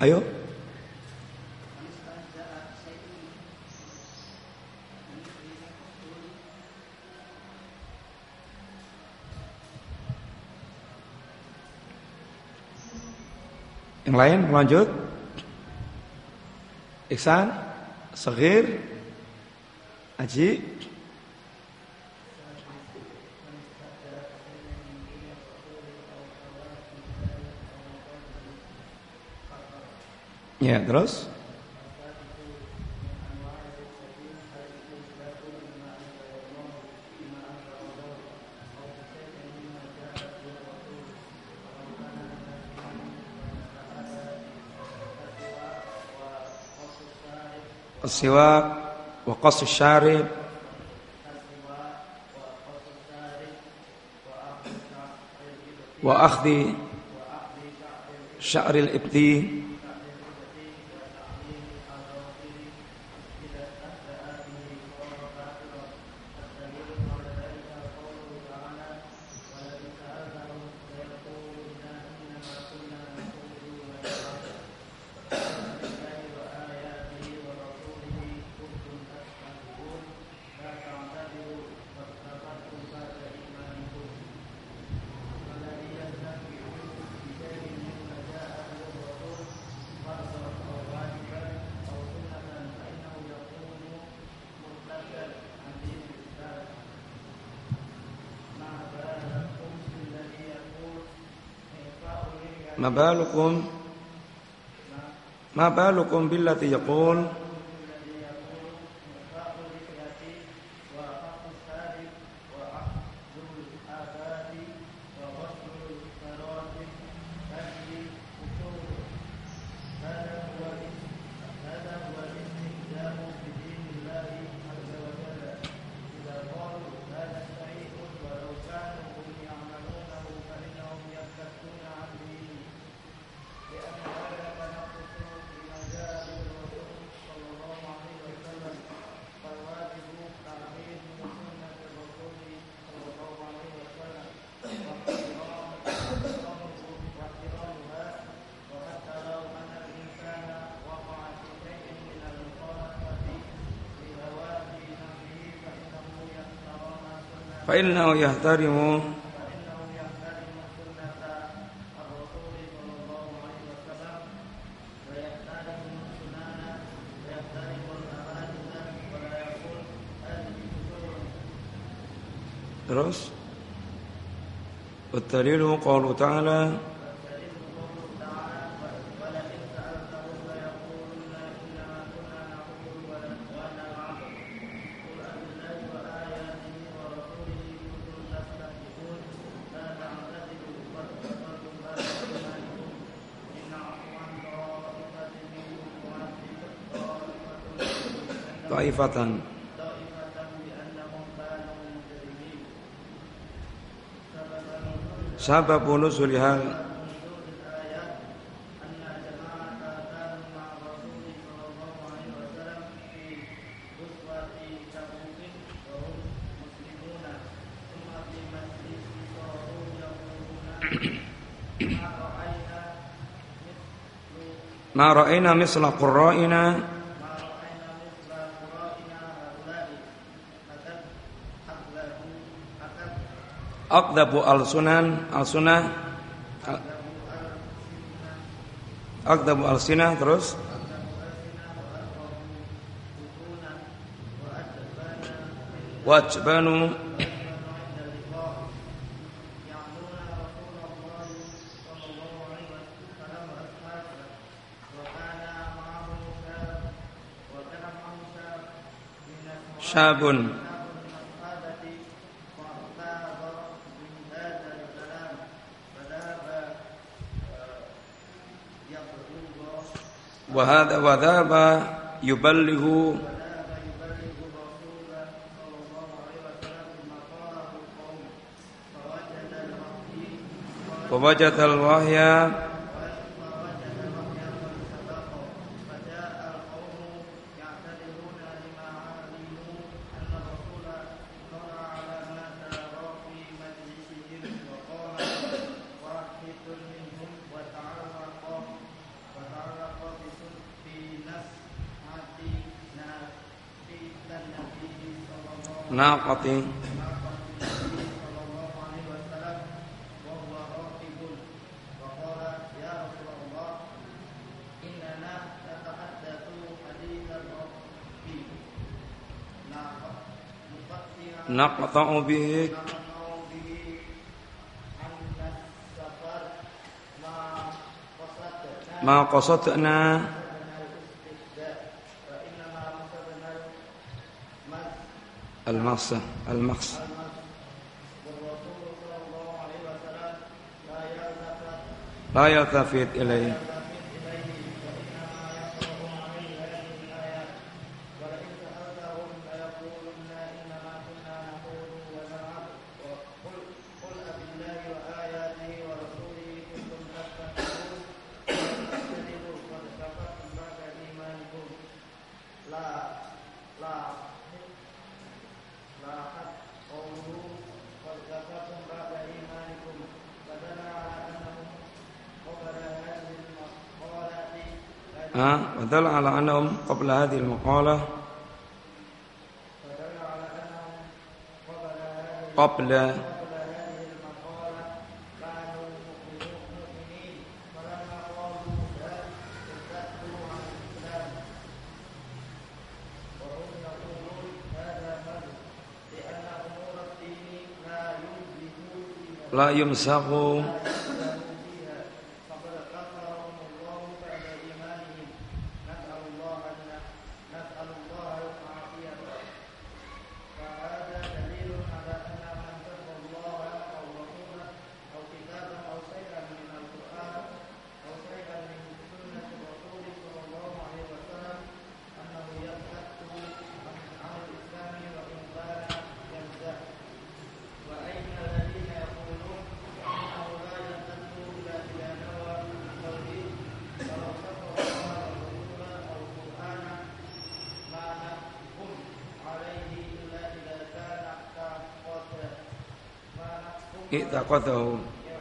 Ayo. Yang lain lanjut. Ihsan, Saghir, Aji. Ya, terus as-siwak wa qas asy-syarib wa akhdhi sya'ril ibti Ma balukum Ma balukum billati yaqul fa innahu yahtarimu terus Wa-dalilu qaulu ta'ala ta'ifatan sababu nuzulihal ma ra'ayna misla qurra'ina aqdabu al-sunan al-sunnah aqdabu al-sinah terus wajbanu syabun wa hadha wa dhaba yuballighu wa wajada al-wahya naqati naqta'u bihi ma qasadna al-maqsa al-maqsa la yaltafit ilayhi ودل على أنهم قبل هذه المقالة قبل لا يمسخوا i'taqadahu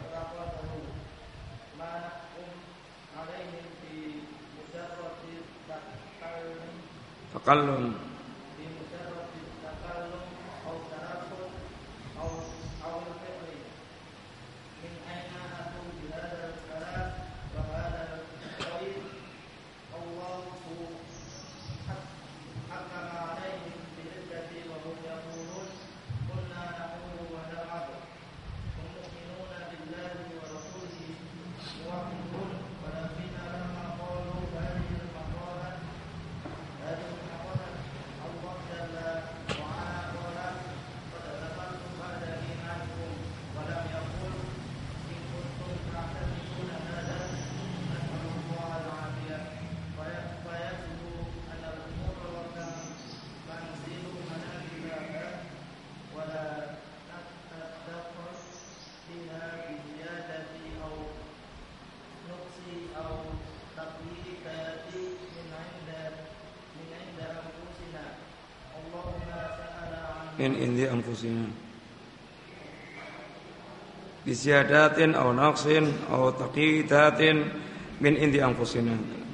taqallum min indi anfusina bisyadatin aw naqsin aw taqidatin min indi anfusina.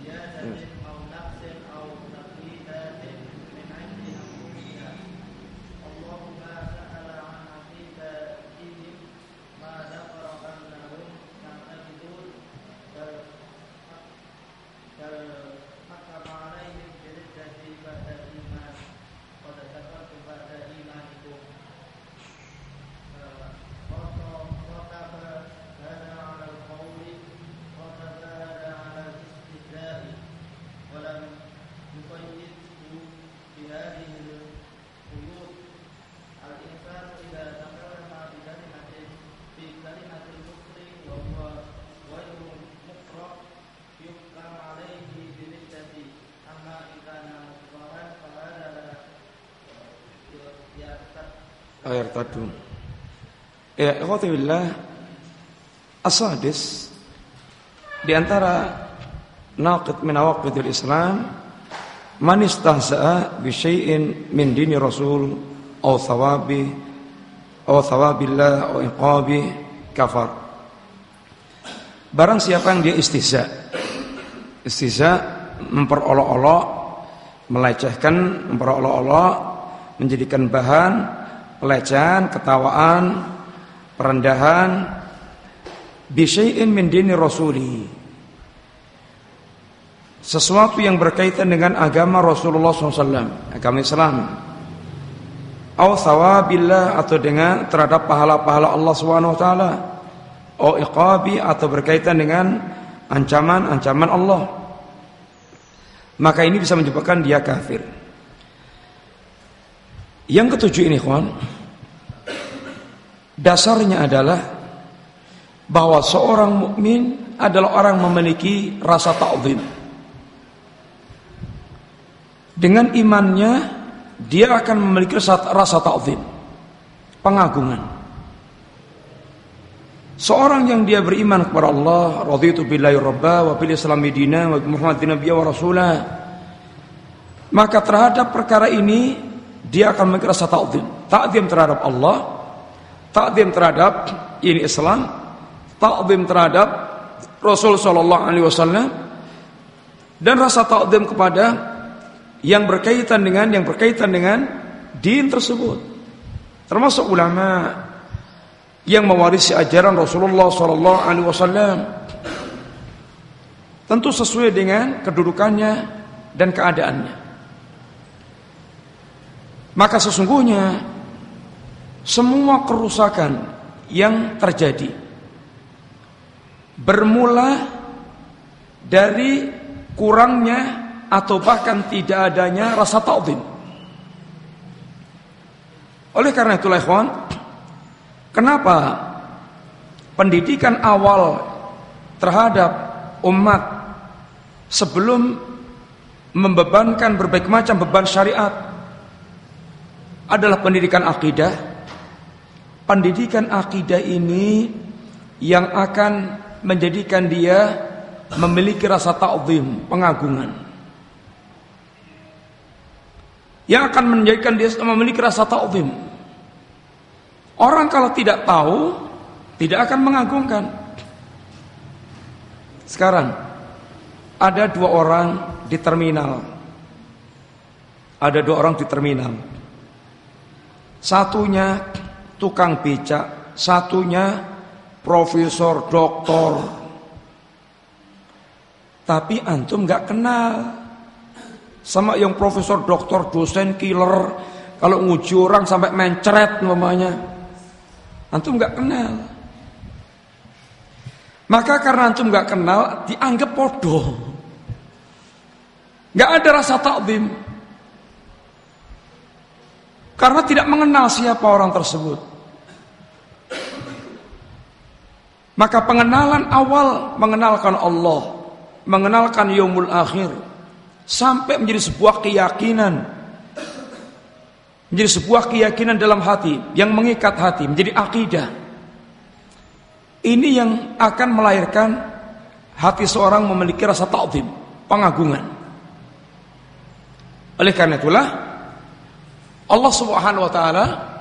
Ayat tadu. Ya, ikhwati billah, as-sadis di antara naqid min nawaqidil Islam man istahza'a bi syai'in min dini Rasul aw thawabi aw thawabillah aw iqabi kafar. Barang siapa yang dia istihza, istihza memperolok-olok, melecehkan, memperolok-olok menjadikan bahan pelecehan, ketawaan, perendahan bisyai'in min dini rasuli, sesuatu yang berkaitan dengan agama Rasulullah shallallahu alaihi wasallam, agama Islam, au thawabillah, atau dengan terhadap pahala-pahala Allah subhanahu wa taala, au iqabi, atau berkaitan dengan ancaman-ancaman Allah, maka ini bisa menyebabkan dia kafir. Yang ketujuh ini, ikhwan, dasarnya adalah bahwa seorang mukmin adalah orang memiliki rasa ta'zim. Dengan imannya dia akan memiliki rasa, rasa ta'zim, pengagungan. Seorang yang dia beriman kepada Allah, raditu billahi rabba wa bil islami dina wa Muhammadin nabiyya wa rasulah, maka terhadap perkara ini dia akan memiliki rasa ta'zim, ta'zim terhadap Allah, ta'zim terhadap ini Islam, ta'zim terhadap Rasul sallallahu alaihi wasallam, dan rasa ta'zim kepada yang berkaitan dengan yang berkaitan dengan din tersebut. Termasuk ulama yang mewarisi ajaran Rasulullah sallallahu alaihi wasallam, tentu sesuai dengan kedudukannya dan keadaannya. Maka sesungguhnya semua kerusakan yang terjadi bermula dari kurangnya atau bahkan tidak adanya rasa ta'zim. Oleh karena itulah, ikhwan, kenapa pendidikan awal terhadap umat sebelum membebankan berbagai macam beban syariat adalah pendidikan akidah. Pendidikan akidah ini yang akan menjadikan dia memiliki rasa ta'zim, pengagungan, yang akan menjadikan dia memiliki rasa ta'zim. Orang kalau tidak tahu tidak akan mengagungkan. Sekarang ada dua orang di terminal. Ada dua orang di terminal. Satunya tukang becak, satunya profesor, doktor. Tapi antum nggak kenal sama yang profesor, doktor, dosen, killer. Kalau nguji orang sampai mencret namanya, antum nggak kenal. Maka karena antum nggak kenal, dianggap bodoh. Nggak ada rasa ta'zim. Karena tidak mengenal siapa orang tersebut. Maka pengenalan awal, mengenalkan Allah, mengenalkan yaumul akhir, sampai menjadi sebuah keyakinan, menjadi sebuah keyakinan dalam hati yang mengikat hati, menjadi akidah. Ini yang akan melahirkan hati seorang memiliki rasa ta'zim, pengagungan. Oleh karena itulah Allah Subhanahu wa taala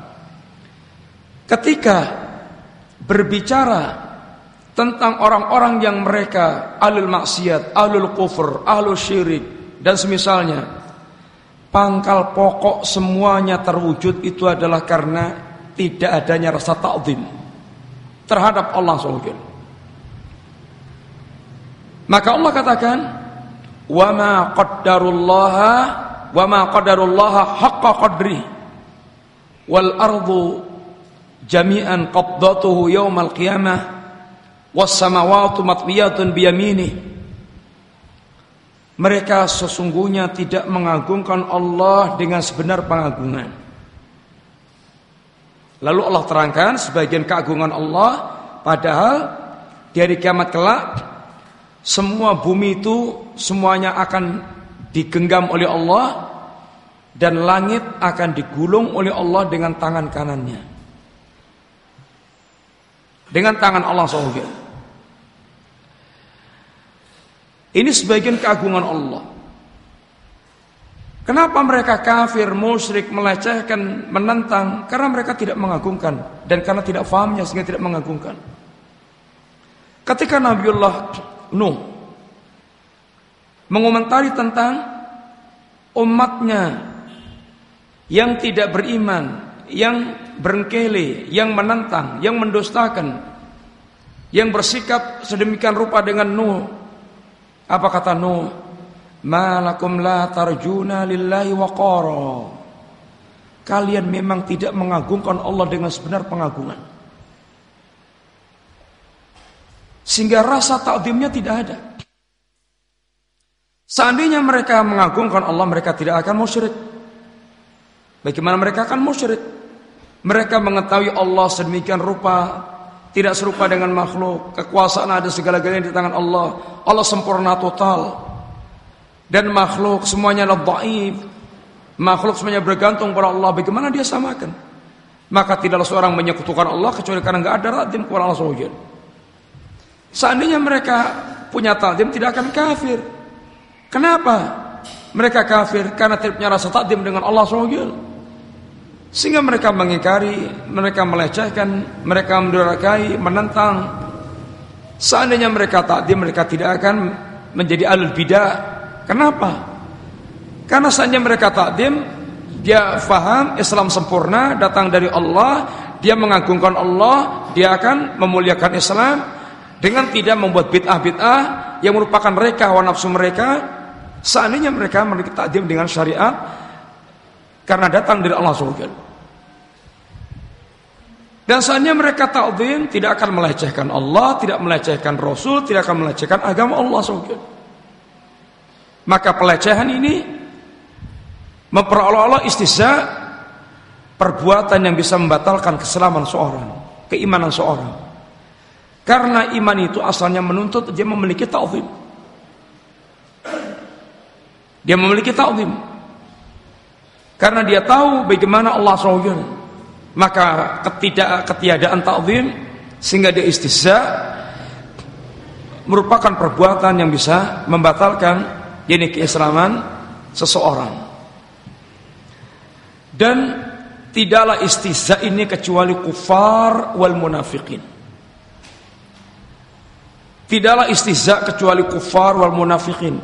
ketika berbicara tentang orang-orang yang mereka ahlul maksiat, ahlul kufur, ahlul syirik dan semisalnya, pangkal pokok semuanya terwujud itu adalah karena tidak adanya rasa ta'zim terhadap Allah subhanahu wa taala. Maka Allah katakan, wa ma qaddarullaha wa ma qadarullaha haqqa qadri wal ardu jami'an qabdatuhu yaumal qiyamah was samawati matwiyatun biyaminih. Mereka sesungguhnya tidak mengagungkan Allah dengan sebenar pengagungan. Lalu Allah terangkan sebagian keagungan Allah, padahal di hari kiamat kelak semua bumi itu semuanya akan digenggam oleh Allah dan langit akan digulung oleh Allah dengan tangan kanannya, dengan tangan Allah subhanahu wa taala. Ini sebagian keagungan Allah. Kenapa mereka kafir, musyrik, melecehkan, menentang? Karena mereka tidak mengagungkan dan karena tidak fahamnya sehingga tidak mengagungkan. Ketika Nabiullah Nuh mengomentari tentang umatnya yang tidak beriman, yang berkele, yang menentang, yang mendustakan, yang bersikap sedemikian rupa dengan Nuh. Apa kata Nuh? Ma lakum la tarjuna lillahi waqara. Kalian memang tidak mengagungkan Allah dengan sebenar pengagungan, sehingga rasa ta'zimnya tidak ada. Seandainya mereka mengagungkan Allah, mereka tidak akan musyrik. Bagaimana mereka akan musyrik? Mereka mengetahui Allah sedemikian rupa, tidak serupa dengan makhluk. Kekuasaan ada segala-galanya di tangan Allah. Allah sempurna total. Dan makhluk semuanya adalah dhaif. Makhluk semuanya bergantung pada Allah. Bagaimana dia samakan? Maka tidaklah seorang menyekutukan Allah kecuali karena enggak ada ta'zim kepada Allah subhanahu wa taala. Seandainya mereka punya ta'zim, tidak akan kafir. Kenapa mereka kafir? Karena tidak punya rasa ta'zim dengan Allah subhanahu wa taala. Sehingga mereka mengingkari, mereka melecehkan, mereka mendurhakai, menentang. Seandainya mereka ta'zim, mereka tidak akan menjadi ahlul bidah. Kenapa? Karena seandainya mereka ta'zim, dia faham Islam sempurna, datang dari Allah, dia mengagungkan Allah, dia akan memuliakan Islam dengan tidak membuat bid'ah-bid'ah yang merupakan reka hawa nafsu mereka. Seandainya mereka memiliki ta'zim dengan syariat karena datang dari Allah subhanahu wa taala. Dan seandainya mereka ta'zim, tidak akan melecehkan Allah, tidak melecehkan Rasul, tidak akan melecehkan agama Allah subhanahu wa taala. Maka pelecehan ini memperolok-olok istihza, perbuatan yang bisa membatalkan keselamatan seorang, keimanan seorang. Karena iman itu asalnya menuntut dia memiliki ta'zim. Dia memiliki ta'zim karena dia tahu bagaimana Allah subhanahu wa taala. Maka ketidak ketiadaan ta'zim sehingga dia istihza merupakan perbuatan yang bisa membatalkan yakni keislaman seseorang. Dan tidaklah istihza ini kecuali kufar wal munafiqin. Tidaklah istihza kecuali kufar wal munafiqin.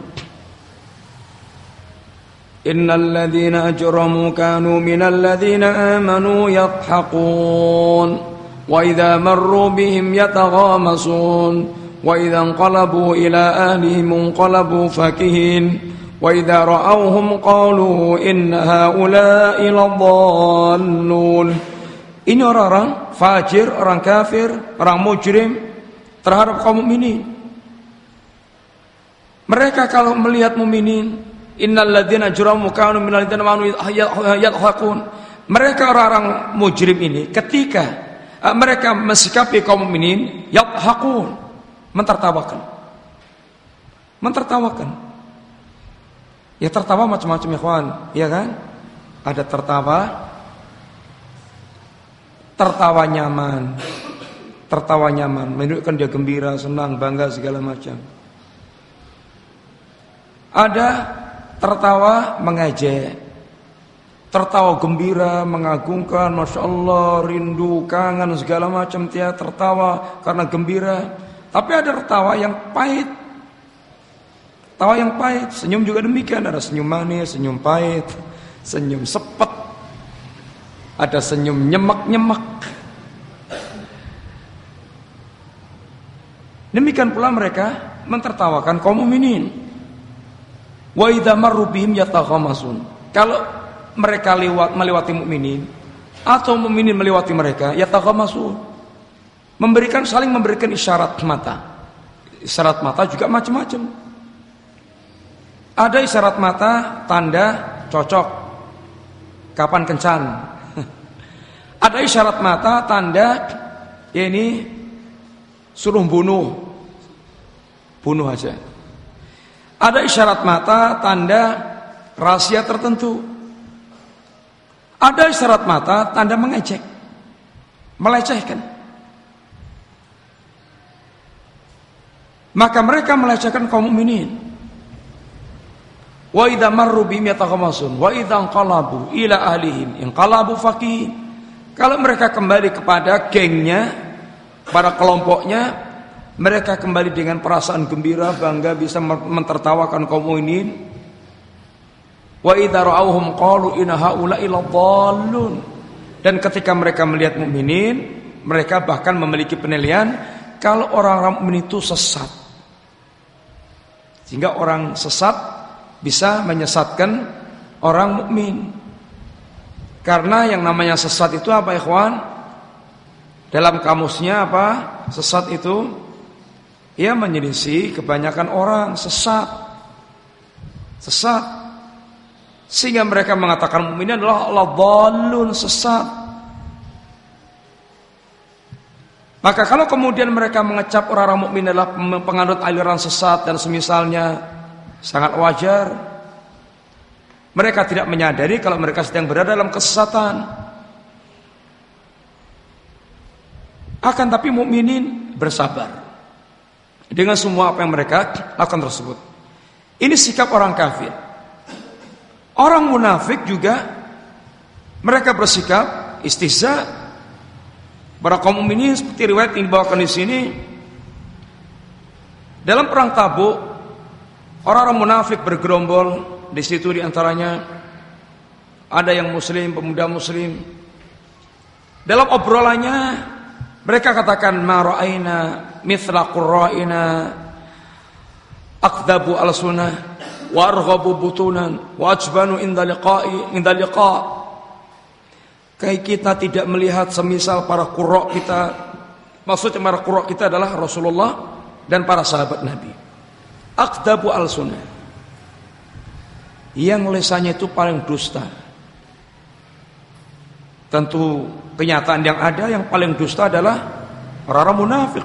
Innal ladzina ajramu kanu minal ladzina amanu yadhhakun wa idza marru bihim yataghamasun wa idza inqalabu ila ahlihim inqalabu fakihin wa idza ra'awhum qalu inna haula'i ladallun. Ini orang-orang fajir, orang kafir, orang mujrim terhadap kaum mukminin. Mereka kalau melihat mukminin, innal ladzina ajramu kanu minal ladzina amanu yadhhakun. Mereka orang-orang mujrim ini ketika uh, mereka mensikapi kaum mukminin yadhhakun, mentertawakan. Mentertawakan. Ya tertawa macam-macam ikhwan, ya kan? Ada tertawa tertawa nyaman. Tertawa nyaman, menunjukkan dia gembira, senang, bangga segala macam. Ada tertawa mengejek, tertawa gembira, mengagungkan, masya Allah, rindu, kangen, segala macam. Dia tertawa karena gembira. Tapi ada tertawa yang pahit, tawa yang pahit. Senyum juga demikian, ada senyum manis, senyum pahit, senyum sepet, ada senyum nyemek-nyemek. Demikian pula mereka mentertawakan kaum mukminin. Wa idza marru bihim yataghamasun. Kalau mereka lewat melewati mukminin atau mukminin melewati mereka, yataghamasun. Memberikan saling memberikan isyarat mata. Isyarat mata juga macam-macam. Ada isyarat mata tanda cocok, kapan kencan. Ada isyarat mata tanda ya ini suruh bunuh, bunuh aja. Ada isyarat mata tanda rahasia tertentu. Ada isyarat mata tanda mengejek, melecehkan. Maka mereka melecehkan kaum mukminin. Wa idza marru bihim yataghamasun wa idza inqalabu ila ahlihim inqalabu fakihin. Kalau mereka kembali kepada gengnya, pada kelompoknya, mereka kembali dengan perasaan gembira, bangga bisa mentertawakan kaum mukminin. Wa idza ra'awhum qalu inna haula'i ladallun. Dan ketika mereka melihat mukminin, mereka bahkan memiliki penilaian kalau orang-orang mukmin itu sesat. Sehingga orang sesat bisa menyesatkan orang mukmin. Karena yang namanya sesat itu apa, ikhwan? Dalam kamusnya apa? Sesat itu ia menyelisih kebanyakan orang, sesat. Sesat. Sehingga mereka mengatakan mukmin adalah ladallun, sesat. Maka kalau kemudian mereka mengecap orang-orang mukmin adalah penganut aliran sesat dan semisalnya, sangat wajar. Mereka tidak menyadari kalau mereka sedang berada dalam kesesatan. Akan tapi mukminin bersabar dengan semua apa yang mereka lakukan tersebut. Ini sikap orang kafir. Orang munafik juga mereka bersikap istihza. Para kaum mukminin seperti riwayat yang dibawakan di sini, dalam perang Tabuk orang-orang munafik bergerombol. Di situ diantaranya ada yang muslim, pemuda muslim. Dalam obrolannya mereka katakan ma ra'aina mithla qurra'ina akdzabu al-sunnah wa arghabu butunan wa ajbanu inda liqa'i inda liqa'. Kayak kita tidak melihat semisal para qurra kita. Maksudnya para qurra kita adalah Rasulullah dan para sahabat Nabi. Akdzabu al-sunnah, yang lesannya itu paling dusta. Tentu kenyataan yang ada yang paling dusta adalah orang-orang munafik.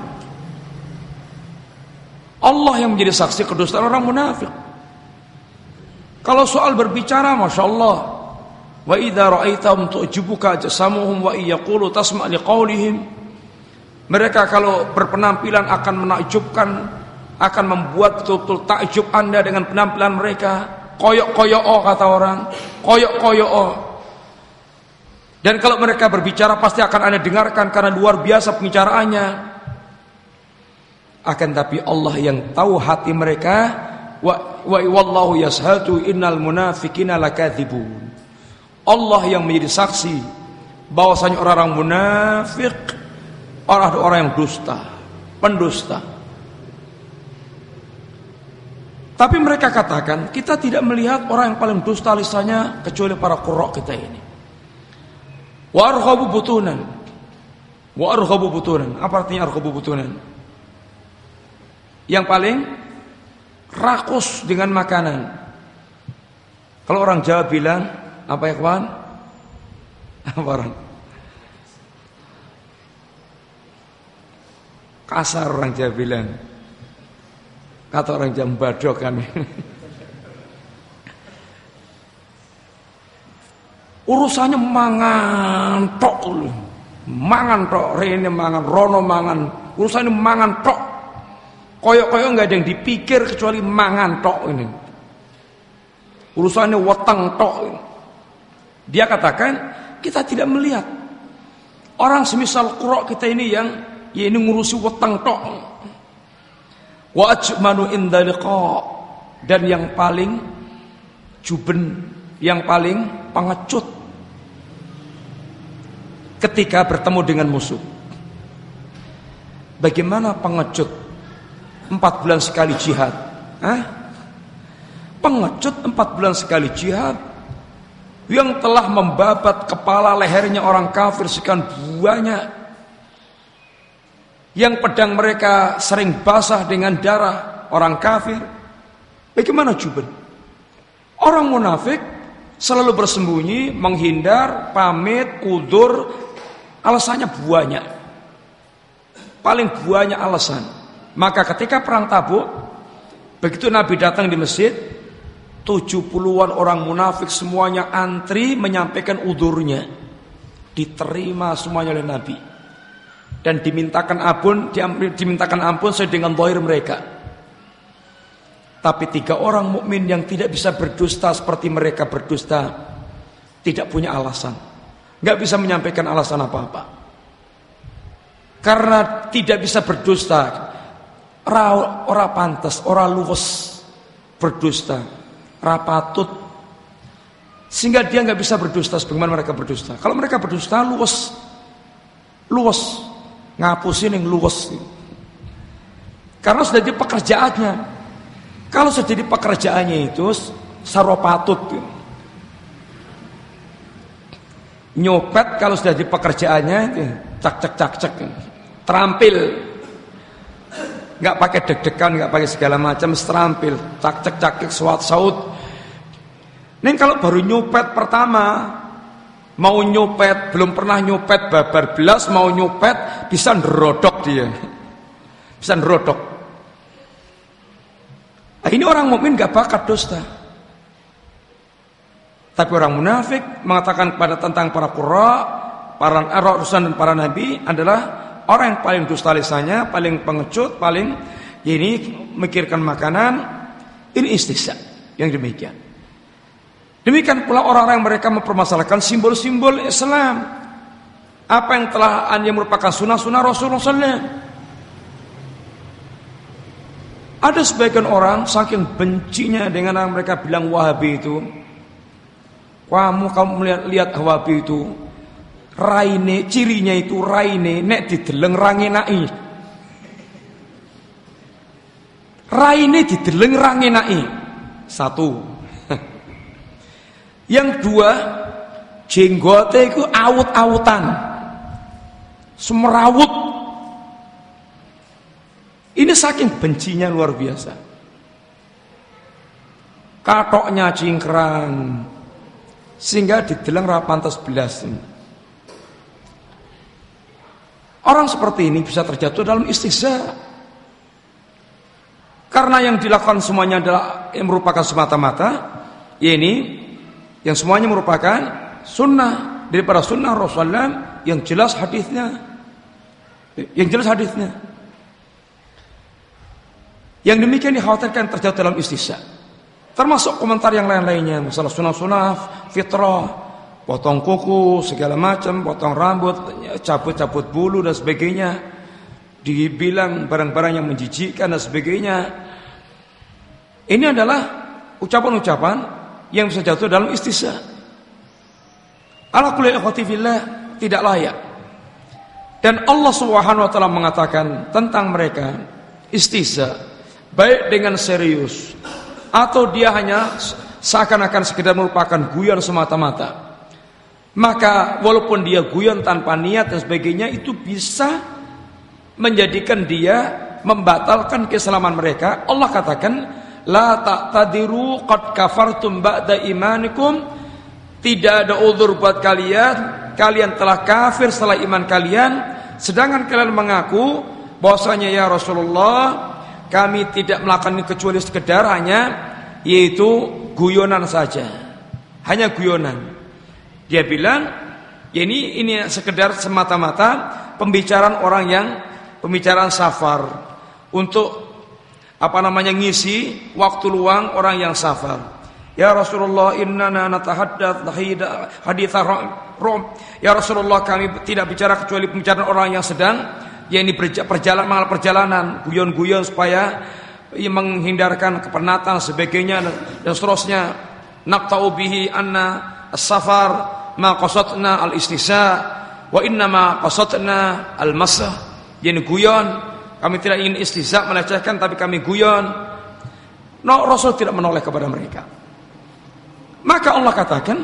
Allah yang menjadi saksi kedustaan orang munafik. Kalau soal berbicara, masya Allah, wa idza ra'aitahum tu'jibuka ajsamuhum wa yaqulu tasma' liqaulihim. Mereka kalau berpenampilan akan menakjubkan, akan membuat betul-betul takjub Anda dengan penampilan mereka. Koyok-koyok kata orang, koyok-koyok. Dan kalau mereka berbicara pasti akan Anda dengarkan karena luar biasa pembicaraannya. Akan tapi Allah yang tahu hati mereka, wa wa wallahu yashhadu innal munafiqina lakadzibun. Allah yang menjadi saksi bahwasanya orang-orang munafik orang-orang yang dusta, pendusta. Tapi mereka katakan, kita tidak melihat orang yang paling dusta lisannya kecuali para qurra kita ini. Wa arghabu butunan. Wa arghabu butunan. Apa artinya arghabu butunan? Yang paling rakus dengan makanan. Kalau orang Jawa bilang, apa ya kawan? Apa orang? Kasar orang Jawa bilang. Kata orang jam badok kan. Urusannya mangan tok. Mangan tok, rene mangan, rono mangan. Urusannya mangan tok. Koyok-koyok enggak ada yang dipikir kecuali mangan tok ini. Urusannya weteng tok. Dia katakan, kita tidak melihat orang semisal qurra kita ini yang ya ini ngurusi weteng tok. Wa ajmanu inda liqa', dan yang paling juben, yang paling pengecut ketika bertemu dengan musuh. Bagaimana pengecut empat bulan sekali jihad? Hah? Pengecut empat bulan sekali jihad yang telah membabat kepala lehernya orang kafir sekian banyak, yang pedang mereka sering basah dengan darah orang kafir. Bagaimana juben? Orang munafik selalu bersembunyi, menghindar, pamit, udzur, alasannya banyak. Paling banyak alasan. Maka ketika perang Tabuk, begitu Nabi datang di masjid, tujuh puluhan orang munafik semuanya antri menyampaikan udzurnya. Diterima semuanya oleh Nabi. Dan dimintakan ampun, dimintakan ampun sesuai dengan zahir mereka. Tapi tiga orang mukmin yang tidak bisa berdusta seperti mereka berdusta, tidak punya alasan, nggak bisa menyampaikan alasan apa-apa. Karena tidak bisa berdusta, ora, ora pantes, ora luwes berdusta, ora patut sehingga dia nggak bisa berdusta sebagaimana mereka berdusta. Kalau mereka berdusta luwes, luwes, ngapusin yang luwes, karena sudah jadi pekerjaannya. Kalau sudah jadi pekerjaannya itu saropatut, nyopet kalau sudah jadi pekerjaannya, cak cak cak cak, terampil, nggak pakai deg-degan, nggak pakai segala macam, terampil, cak cak cak cak, suat saut. Neng kalau baru nyopet pertama, mau nyopet, belum pernah nyopet babar belas, mau nyopet bisa nerodok dia, bisa nerodok. Nah, ini orang mukmin gak bakat dusta. Tapi orang munafik mengatakan kepada tentang para qurra, para rasul dan para nabi adalah orang yang paling dusta lisannya, paling pengecut, paling ini memikirkan makanan. Ini istihza yang demikian. Demikian pula orang-orang yang mereka mempermasalahkan simbol-simbol Islam, apa yang telah yang merupakan sunnah-sunnah Rasulullah shallallahu alaihi wasallam. Ada sebagian orang saking bencinya dengan yang mereka bilang Wahabi itu, kamu kamu melihat lihat Wahabi itu, raine cirinya itu raine nek dideleng rangenai, raine dideleng rangenai, satu. Yang dua, jenggote itu awut-awutan, semerawut. Ini saking bencinya luar biasa. Katoknya cingkrang, sehingga dideleng ra pantes belas. Orang seperti ini bisa terjatuh dalam istihza. Karena yang dilakukan semuanya adalah yang merupakan semata-mata, ya ini yang semuanya merupakan sunnah daripada sunnah Rasulullah yang jelas hadisnya, yang jelas hadisnya. Yang demikian dikhawatirkan terjatuh dalam istihza. Termasuk komentar yang lain-lainnya, masalah sunnah-sunnah, fitrah, potong kuku, segala macam, potong rambut, cabut-cabut bulu dan sebagainya. Dibilang barang-barang yang menjijikkan dan sebagainya. Ini adalah ucapan-ucapan yang bisa jatuh dalam istihza. Ala kulli ikhwati fillah, tidak layak. Dan Allah Subhanahu wa taala mengatakan tentang mereka istihza, baik dengan serius atau dia hanya seakan-akan sekedar merupakan guyon semata-mata. Maka walaupun dia guyon tanpa niat dan sebagainya, itu bisa menjadikan dia membatalkan keislaman mereka. Allah katakan, la ta'tadiru qad kafartum ba'da imanikum. Tidak ada uzur buat kalian, kalian telah kafir setelah iman kalian. Sedangkan kalian mengaku bahwasanya ya Rasulullah, kami tidak melakukan kecuali sekedar hanya yaitu guyonan saja, hanya guyonan. Dia bilang ya ini ini sekedar semata-mata pembicaraan orang yang pembicaraan safar, untuk apa namanya ngisi waktu luang orang yang safar. Ya Rasulullah, innana natahaddath haditha rum. Ya Rasulullah, kami tidak bicara kecuali pembicaraan orang yang sedang yakni perjalanan, mengalami perjalanan, guyon-guyon supaya menghindarkan kepenatan sebagainya dan seterusnya. Naqta'u bihi anna as-safar ma qasadna al-istihza wa inna ma qasadna al-masah. Yakni guyon, kami tidak ingin istihza melecehkan, tapi kami guyon. No, Rasul tidak menoleh kepada mereka. Maka Allah katakan,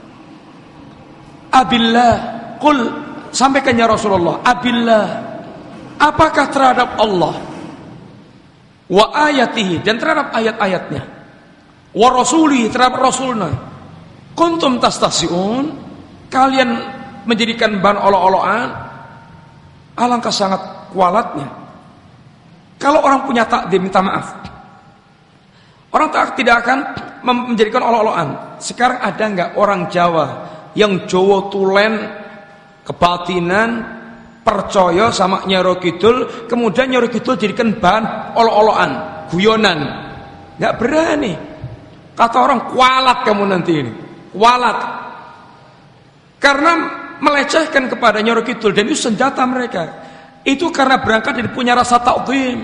abillah, qul, sampaikan ya Rasulullah, abillah, apakah terhadap Allah, wa ayatihi, dan terhadap ayat-ayatnya, wa rasulihi, terhadap rasulnya, kuntum tastahzi'un, kalian menjadikan bahan olok-olokan. Alangkah sangat kualatnya kalau orang punya takdim, minta maaf. Orang tak tidak akan menjadikan olok-olokan. Sekarang ada enggak orang Jawa yang Jawa tulen, kebatinan, percaya sama Nyaro Kidul, kemudian Nyaro Kidul jadikan bahan olok-olokan, guyonan? Enggak berani. Kata orang, kualat kamu nanti ini, kualat. Karena melecehkan kepada Nyaro Kidul, dan itu senjata mereka. Itu karena berangkat dari punya rasa ta'zim.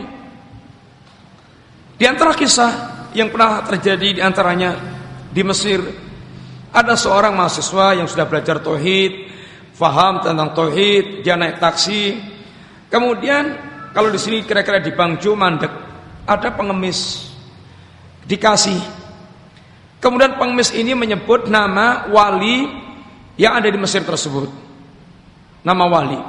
Di antara kisah yang pernah terjadi di antaranya di Mesir, Ada seorang mahasiswa yang sudah belajar tauhid, faham tentang tauhid, dia naik taksi. Kemudian kalau di sini kira-kira di Bangjo mandek, ada pengemis dikasih. Kemudian pengemis ini menyebut nama wali yang ada di Mesir tersebut. Nama wali.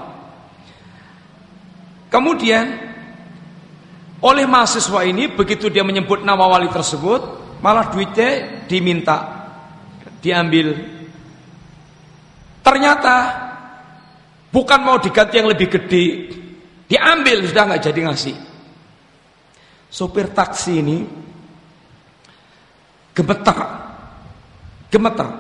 Kemudian oleh mahasiswa ini begitu dia menyebut nama wali tersebut, malah duitnya diminta. Diambil. Ternyata bukan mau diganti yang lebih gede, diambil, sudah nggak jadi ngasih. Sopir taksi ini gemetar, gemetar.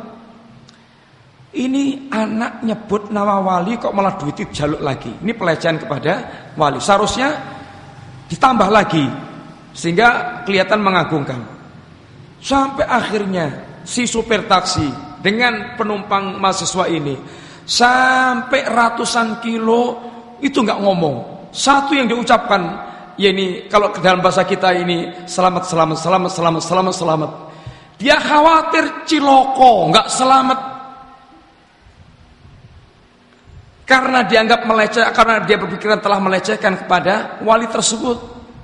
Ini anak nyebut nama wali kok malah duitnya jaluk lagi. Ini pelecehan kepada wali. Seharusnya ditambah lagi sehingga kelihatan mengagungkan. Sampai akhirnya si supir taksi dengan penumpang mahasiswa ini sampai ratusan kilo itu nggak ngomong. Satu yang diucapkan, ya ini kalau dalam bahasa kita ini selamat selamat selamat selamat selamat selamat. Dia khawatir ciloko nggak selamat karena dianggap meleceh, karena dia berpikiran telah melecehkan kepada wali tersebut.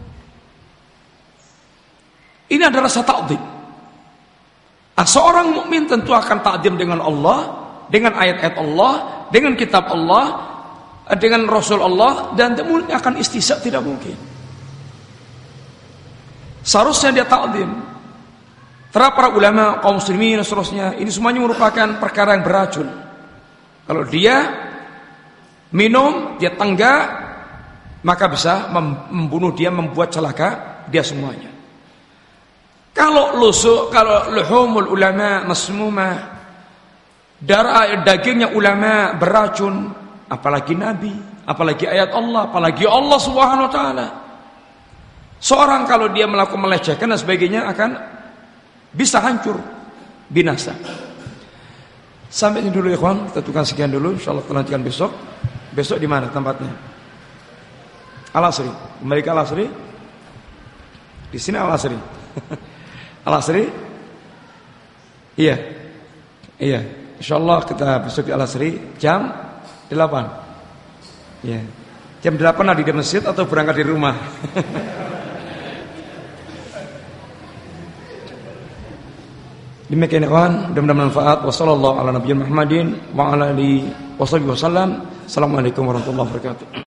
Ini adalah rasa ta'dzim. Nah, seorang mukmin tentu akan ta'dzim dengan Allah, dengan ayat-ayat Allah, dengan kitab Allah, dengan Rasul Allah, dan mungkin akan istihza, tidak mungkin. Seharusnya dia ta'dzim. Terhadap para ulama, kaum muslimin dan seterusnya, ini semuanya merupakan perkara yang beracun. Kalau dia minum, dia tenggak, maka bisa membunuh dia, membuat celaka dia semuanya. Kalau lusuk, kalau luhumul ulama masmumah, darah dagingnya ulama beracun, apalagi nabi, apalagi ayat Allah, apalagi Allah Subhanahu wa taala. Seorang kalau dia melakukan melecehkan dan sebagainya akan bisa hancur, binasa. Sampai ini dulu ya kawan, kita tukang sekian dulu, insyaallah kita lanjutkan besok. Besok di mana tempatnya? Al-Asri. Kembali ke Al-Asri. Di sini Al-Asri. Al-Asri? Iya. Iya. Insyaallah kita besok di Al-Asri jam delapan. Iya. Jam delapan ada di masjid atau berangkat di rumah? Demikian kawan, mudah-mudahan bermanfaat. Wassallallahu ala nabiyina Muhammadin wa ala alihi wasallam. Assalamualaikum warahmatullahi wabarakatuh.